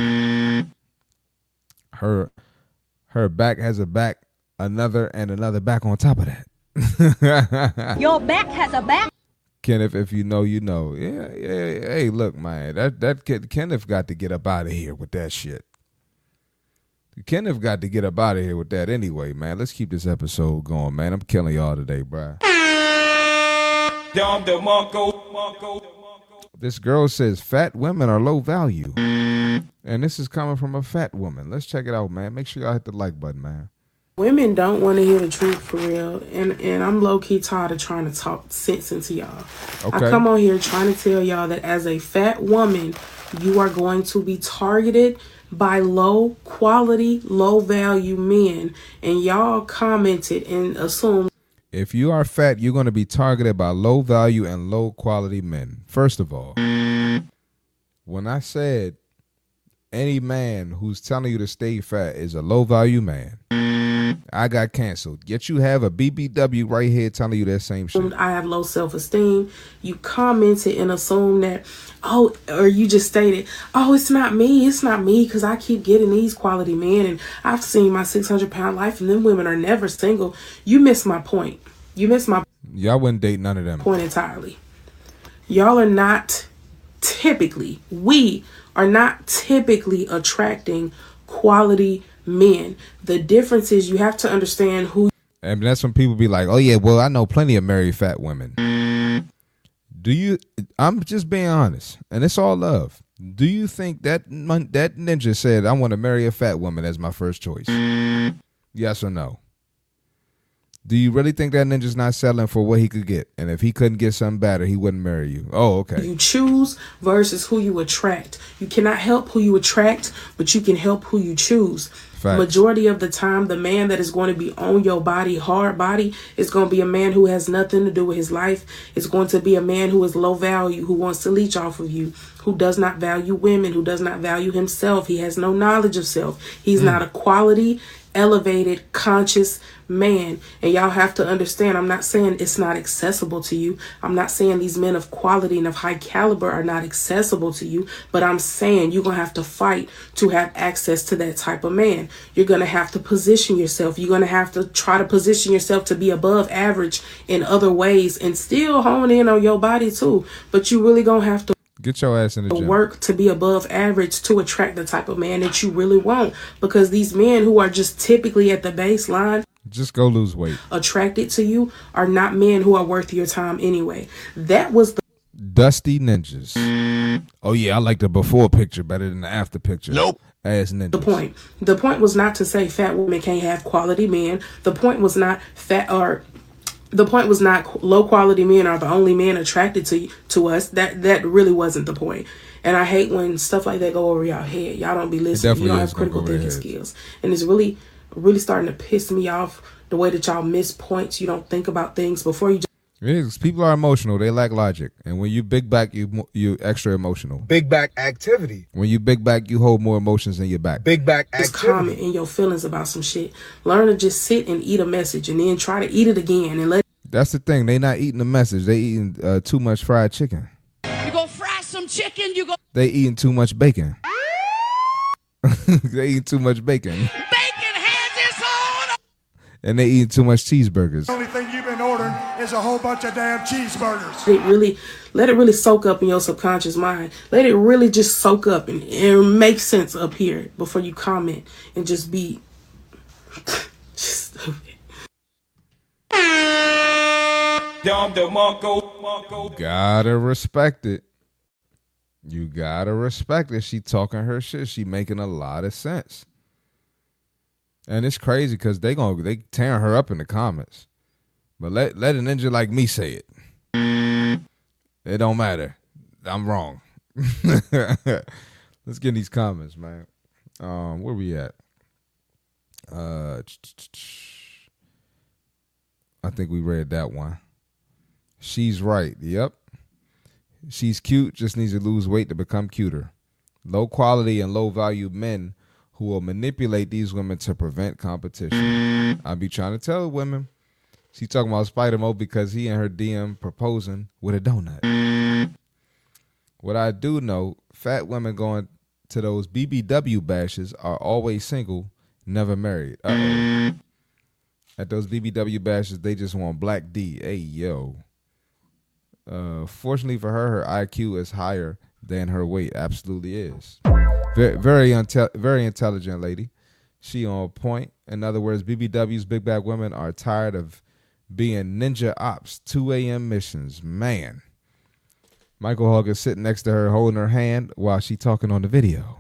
Her her back has a back, another and another back on top of that. Your back has a back. Kenneth, if you know, you know. Yeah, yeah. Hey, look, man, that that kid, Kenneth got to get up out of here with that shit. Kenneth got to get up out of here with that anyway, man. Let's keep this episode going, man. I'm killing y'all today, bro. This girl says fat women are low value. And this is coming from a fat woman. Let's check it out, man. Make sure y'all hit the like button, man. Women don't want to hear the truth for real. And and I'm low-key tired of trying to talk sense into y'all. Okay. I come on here trying to tell y'all that as a fat woman, you are going to be targeted by low quality, low value men. And y'all commented and assumed. If you are fat, you're going to be targeted by low value and low quality men. First of all, when I said any man who's telling you to stay fat is a low value man, I got canceled. Yet you have a B B W right here telling you that same shit. I have low self-esteem. You commented and assumed that, oh, or you just stated, oh, it's not me. It's not me because I keep getting these quality men and I've seen my six hundred pound life and them women are never single. You missed my point. You missed my Y'all wouldn't date none of them. Point entirely. Y'all are not typically, we are not typically attracting quality men. The difference is you have to understand who. And that's when people be like, oh yeah, well, I know plenty of married fat women. Do you? I'm just being honest, and it's all love. Do you think that that ninja said, "I want to marry a fat woman as my first choice"? Yes or no? Do you really think that ninja's not settling for what he could get? And if he couldn't get something better, he wouldn't marry you. Oh, okay. You choose versus who you attract. You cannot help who you attract, but you can help who you choose. Facts. Majority of the time, the man that is going to be on your body, hard body, is going to be a man who has nothing to do with his life. It's going to be a man who is low value, who wants to leech off of you, who does not value women, who does not value himself. He has no knowledge of self. He's mm. not a quality, elevated, conscious man. And y'all have to understand, I'm not saying it's not accessible to you. I'm not saying these men of quality and of high caliber are not accessible to you, but I'm saying you're going to have to fight to have access to that type of man. You're going to have to position yourself. You're going to have to try to position yourself to be above average in other ways and still hone in on your body too. But you really going to have to get your ass in the gym. Work to be above average to attract the type of man that you really want. Because these men who are just typically at the baseline, just go lose weight, attracted to you, are not men who are worth your time anyway. That was the Dusty Ninjas. Oh yeah, I like the before picture better than the after picture. Nope. Ass ninjas. The point. The point was not to say fat women can't have quality men. The point was not fat or The point was not low quality men are the only men attracted to to us. That that really wasn't the point. And I hate when stuff like that go over y'all head. Y'all don't be listening. You don't have critical thinking skills. And it's really, really starting to piss me off the way that y'all miss points. You don't think about things before you just. It is. People are emotional. They lack logic. And when you big back, you you extra emotional. Big back activity. When you big back, you hold more emotions in your back. Big back activity. Just comment in your feelings about some shit. Learn to just sit and eat a message and then try to eat it again and let. That's the thing. They not eating the message. They eating uh, too much fried chicken. You go fry some chicken. You go. They eating too much bacon. They eating too much bacon. Bacon has its own. And they eating too much cheeseburgers. The only thing you've been ordering is a whole bunch of damn cheeseburgers. It really, let it really soak up in your subconscious mind. Let it really just soak up and, and make sense up here before you comment and just be stupid. Gotta respect it. You gotta respect it. She talking her shit. She making a lot of sense. And it's crazy because they gonna they tearing her up in the comments. But let let a ninja like me say it. It don't matter. I'm wrong. Let's get in these comments, man. Um, where we at? Uh, I think we read that one. She's right. Yep. She's cute, just needs to lose weight to become cuter. Low quality and low value men who will manipulate these women to prevent competition. I be trying to tell women. She talking about Spider-Mo because he in her D M proposing with a donut. What I do know, fat women going to those B B W bashes are always single, never married. Uh-oh. At those B B W bashes, they just want black D. Hey, yo. Uh, fortunately for her, her I Q is higher than her weight. Absolutely is. Very, very, inte- very intelligent lady. She on point. In other words, B B W's big back women are tired of being ninja ops, two a.m. missions. Man. Michael Hogg is sitting next to her, holding her hand while she talking on the video.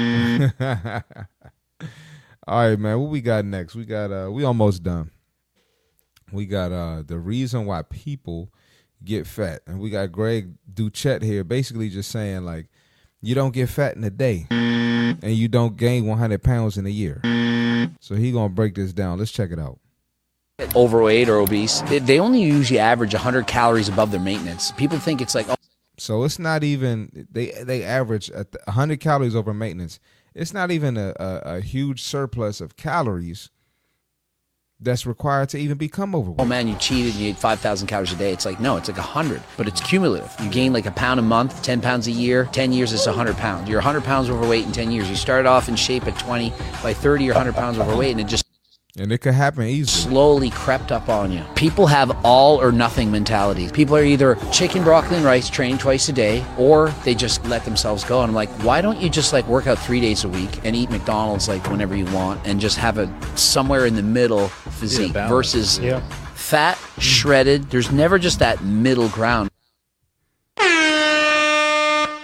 All right, man. What we got next? We got. Uh, we almost done. We got uh, the reason why people get fat, and we got Greg Duchette here, basically just saying like, you don't get fat in a day, and you don't gain one hundred pounds in a year. So he gonna break this down. Let's check it out. Overweight or obese, they only usually average one hundred calories above their maintenance. People think it's like, oh. So it's not even, they they average at one hundred calories over maintenance. It's not even a, a, a huge surplus of calories that's required to even become overweight. Oh man, you cheated and you ate five thousand calories a day. It's like, no, it's like one hundred, but it's cumulative. You gain like a pound a month, ten pounds a year, ten years is one hundred pounds. You're one hundred pounds overweight in ten years. You started off in shape at twenty, by thirty you're one hundred pounds overweight, and it just And it could happen easily. Slowly crept up on you. People have all or nothing mentality. People are either chicken, broccoli, and rice, training twice a day, or they just let themselves go. And I'm like, why don't you just like work out three days a week and eat McDonald's like whenever you want and just have a somewhere in the middle physique versus yeah. fat, shredded. There's never just that middle ground.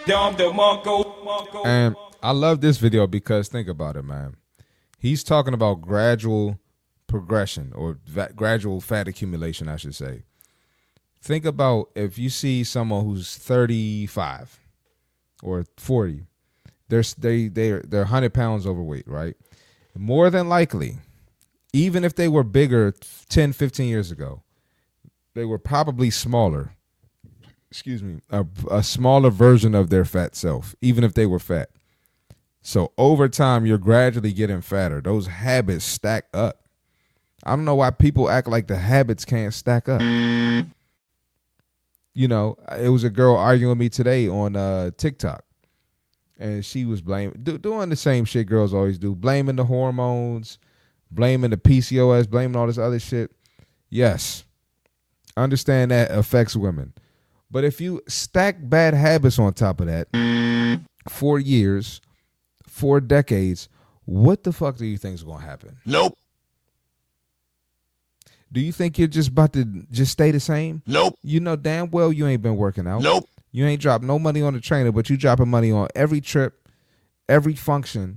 And I love this video because think about it, man. He's talking about gradual progression or va- gradual fat accumulation, I should say. Think about if you see someone who's thirty-five or forty, they're they they're they're one hundred pounds overweight, right? More than likely, even if they were bigger ten, fifteen years ago, they were probably smaller. Excuse me, a, a smaller version of their fat self, even if they were fat. So over time, you're gradually getting fatter. Those habits stack up. I don't know why people act like the habits can't stack up. You know, it was a girl arguing with me today on uh, TikTok. And she was blaming, do, doing the same shit girls always do. Blaming the hormones, blaming the P C O S, blaming all this other shit. Yes, understand that affects women. But if you stack bad habits on top of that for years, for decades, what the fuck do you think is going to happen? Nope. Do you think you're just about to just stay the same? Nope. You know damn well you ain't been working out. Nope. You ain't dropped no money on the trainer, but you dropping money on every trip, every function,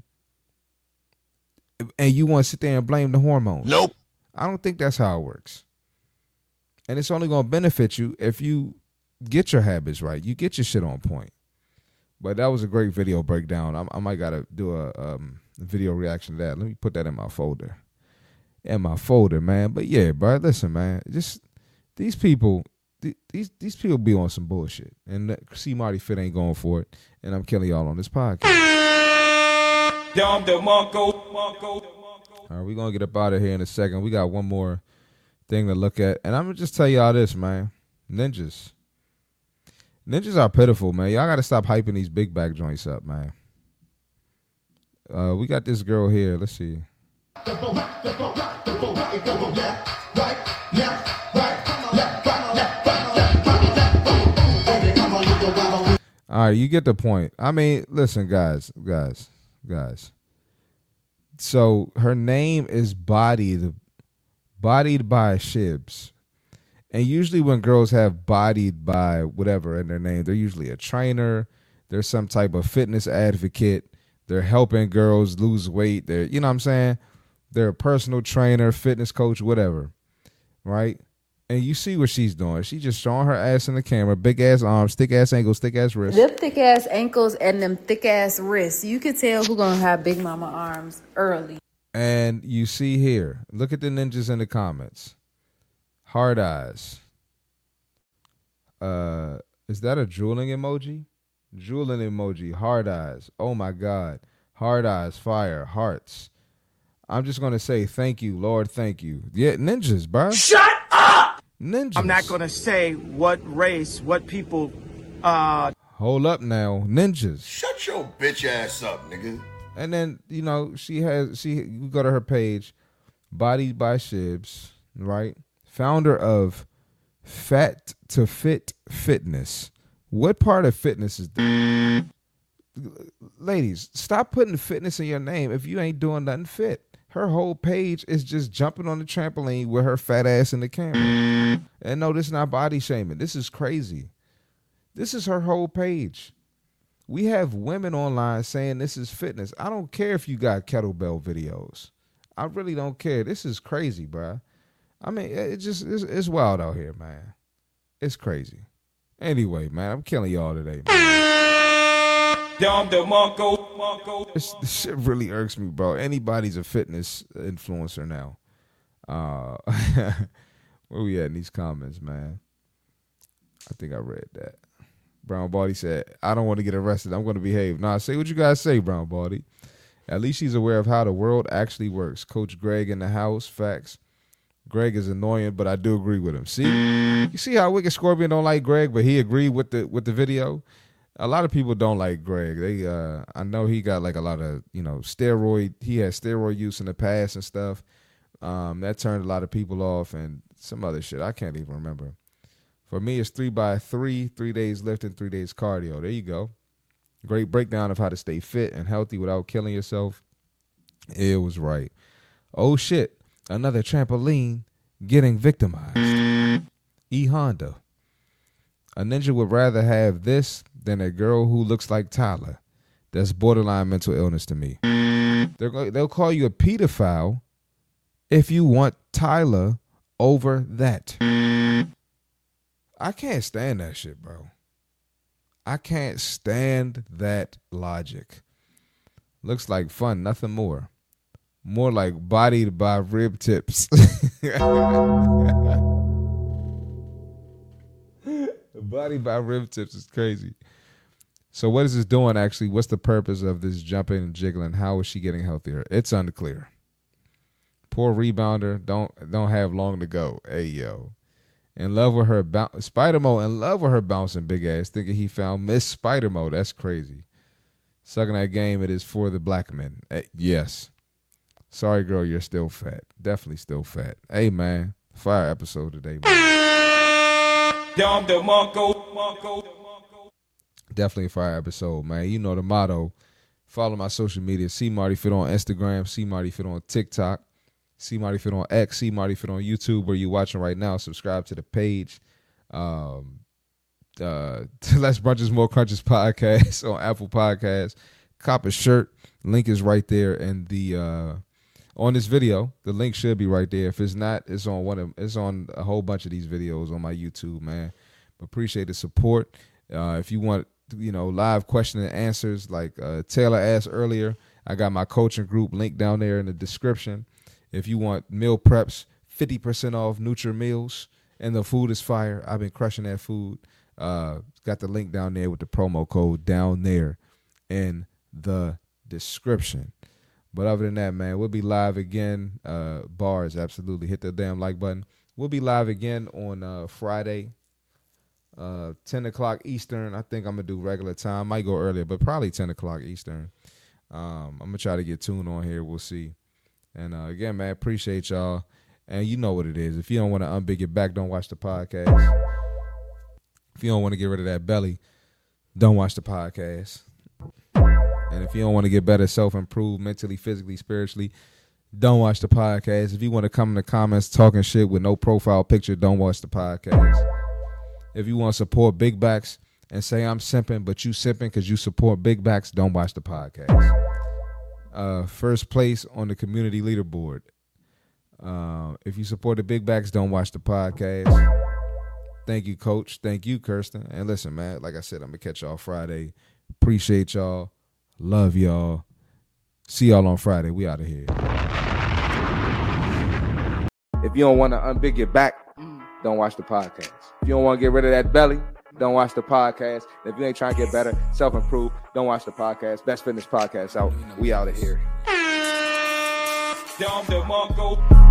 and you want to sit there and blame the hormones. Nope. I don't think that's how it works. And it's only going to benefit you if you get your habits right. You get your shit on point. But that was a great video breakdown. I, I might got to do a um, video reaction to that. Let me put that in my folder. In my folder, man. But yeah, bro, listen, man. Just these people, th- these these people be on some bullshit. And C Marty Fit ain't going for it. And I'm killing y'all on this podcast. All right, we're going to get up out of here in a second. We got one more thing to look at. And I'm going to just tell y'all this, man. Ninjas. Ninjas are pitiful, man. Y'all got to stop hyping these big back joints up, man. Uh, we got this girl here. Let's see. All right, you get the point. I mean, listen, guys, guys, guys. So her name is Bodied, Bodied by Shibs. And usually when girls have Bodied by whatever in their name, they're usually a trainer. They're some type of fitness advocate. They're helping girls lose weight. They're, you know what I'm saying? They're a personal trainer, fitness coach, whatever, right? And you see what she's doing. She's just showing her ass in the camera, big ass arms, thick ass ankles, thick ass wrists. Them thick ass ankles and them thick ass wrists. You can tell who gonna have big mama arms early. And you see here, look at the ninjas in the comments. Hard eyes. Uh, is that a drooling emoji? Drooling emoji. Hard eyes. Oh my God. Hard eyes. Fire. Hearts. I'm just gonna say thank you, Lord. Thank you. Yeah, ninjas, bro. Shut up. Ninjas. I'm not gonna say what race, what people. Uh. Hold up now, ninjas. Shut your bitch ass up, nigga. And then you know she has she. You go to her page, Bodied by Shibs, right? Founder of Fat to Fit Fitness. What part of fitness is that? Ladies, stop putting fitness in your name if you ain't doing nothing fit. Her whole page is just jumping on the trampoline with her fat ass in the camera. And no, this is not body shaming. This is crazy. This is her whole page. We have women online saying this is fitness. I don't care if you got kettlebell videos. I really don't care. This is crazy, bro. I mean, it just it's, it's wild out here, man. It's crazy. Anyway, man, I'm killing y'all today, man. This, this shit really irks me, bro. Anybody's a fitness influencer now. Uh, where we at in these comments, man? I think I read that. Brown Body said, I don't want to get arrested. I'm going to behave. Nah, say what you guys say, Brown Body. At least she's aware of how the world actually works. Coach Greg in the house. Facts. Greg is annoying, but I do agree with him. See? You see how Wicked Scorpion don't like Greg, but he agreed with the with the video? A lot of people don't like Greg. They, uh, I know he got like a lot of, you know, steroid. He had steroid use in the past and stuff. Um, that turned a lot of people off and some other shit. I can't even remember. For me, it's three by three, three days lifting, three days cardio. There you go. Great breakdown of how to stay fit and healthy without killing yourself. It was right. Oh, shit. Another trampoline getting victimized. E Honda. A ninja would rather have this than a girl who looks like Tyler. That's borderline mental illness to me. They're go- they'll call you a pedophile if you want Tyler over that. I can't stand that shit, bro. I can't stand that logic. Looks like fun, nothing more. More like bodied by rib tips. Bodied by rib tips is crazy. So what is this doing actually? What's the purpose of this jumping and jiggling? How is she getting healthier? It's unclear. Poor rebounder. Don't don't have long to go. Hey, yo. In love with her. Bou- Spider-Mo in love with her bouncing big ass. Thinking he found Miss Spider-Mo. That's crazy. Sucking that game, it is for the black men. Hey, yes. Sorry, girl, you're still fat. Definitely still fat. Hey, man. Fire episode today, man. Definitely a fire episode, man. You know the motto. Follow my social media. See Marty Fit on Instagram. See Marty Fit on TikTok. See Marty Fit on X. See Marty Fit on YouTube, where you're watching right now. Subscribe to the page. Um, uh, Less Brunches, More Crunches podcast on Apple Podcasts. Cop a shirt. Link is right there in the uh, on this video. The link should be right there. If it's not, it's on one of it's on a whole bunch of these videos on my YouTube, man. But appreciate the support. Uh, if you want, you know, live question and answers like uh, Taylor asked earlier, I got my coaching group link down there in the description. If you want meal preps, fifty percent off Nutra Meals, and the food is fire. I've been crushing that food. Uh, got the link down there with the promo code down there in the description. But other than that, man, we'll be live again. Uh, bars, absolutely. Hit the damn like button. We'll be live again on uh, Friday, uh, ten o'clock Eastern. I think I'm going to do regular time. Might go earlier, but probably ten o'clock Eastern. Um, I'm going to try to get tuned on here. We'll see. And uh, again, man, appreciate y'all. And you know what it is. If you don't want to unbig your back, don't watch the podcast. If you don't want to get rid of that belly, don't watch the podcast. And if you don't want to get better, self-improve mentally, physically, spiritually, don't watch the podcast. If you want to come in the comments talking shit with no profile picture, don't watch the podcast. If you want to support big backs and say I'm simping, but you simping because you support big backs, don't watch the podcast. Uh, first place on the community leaderboard. Uh, if you support the big backs, don't watch the podcast. Thank you, Coach. Thank you, Kirsten. And listen, man, like I said, I'm going to catch y'all Friday. Appreciate y'all. Love y'all. See y'all on Friday. We out of here. If you don't want to unbig your back, don't watch the podcast. If you don't want to get rid of that belly, don't watch the podcast. If you ain't trying to get better, self-improve, don't watch the podcast. Best Fitness Podcast out. We out of here.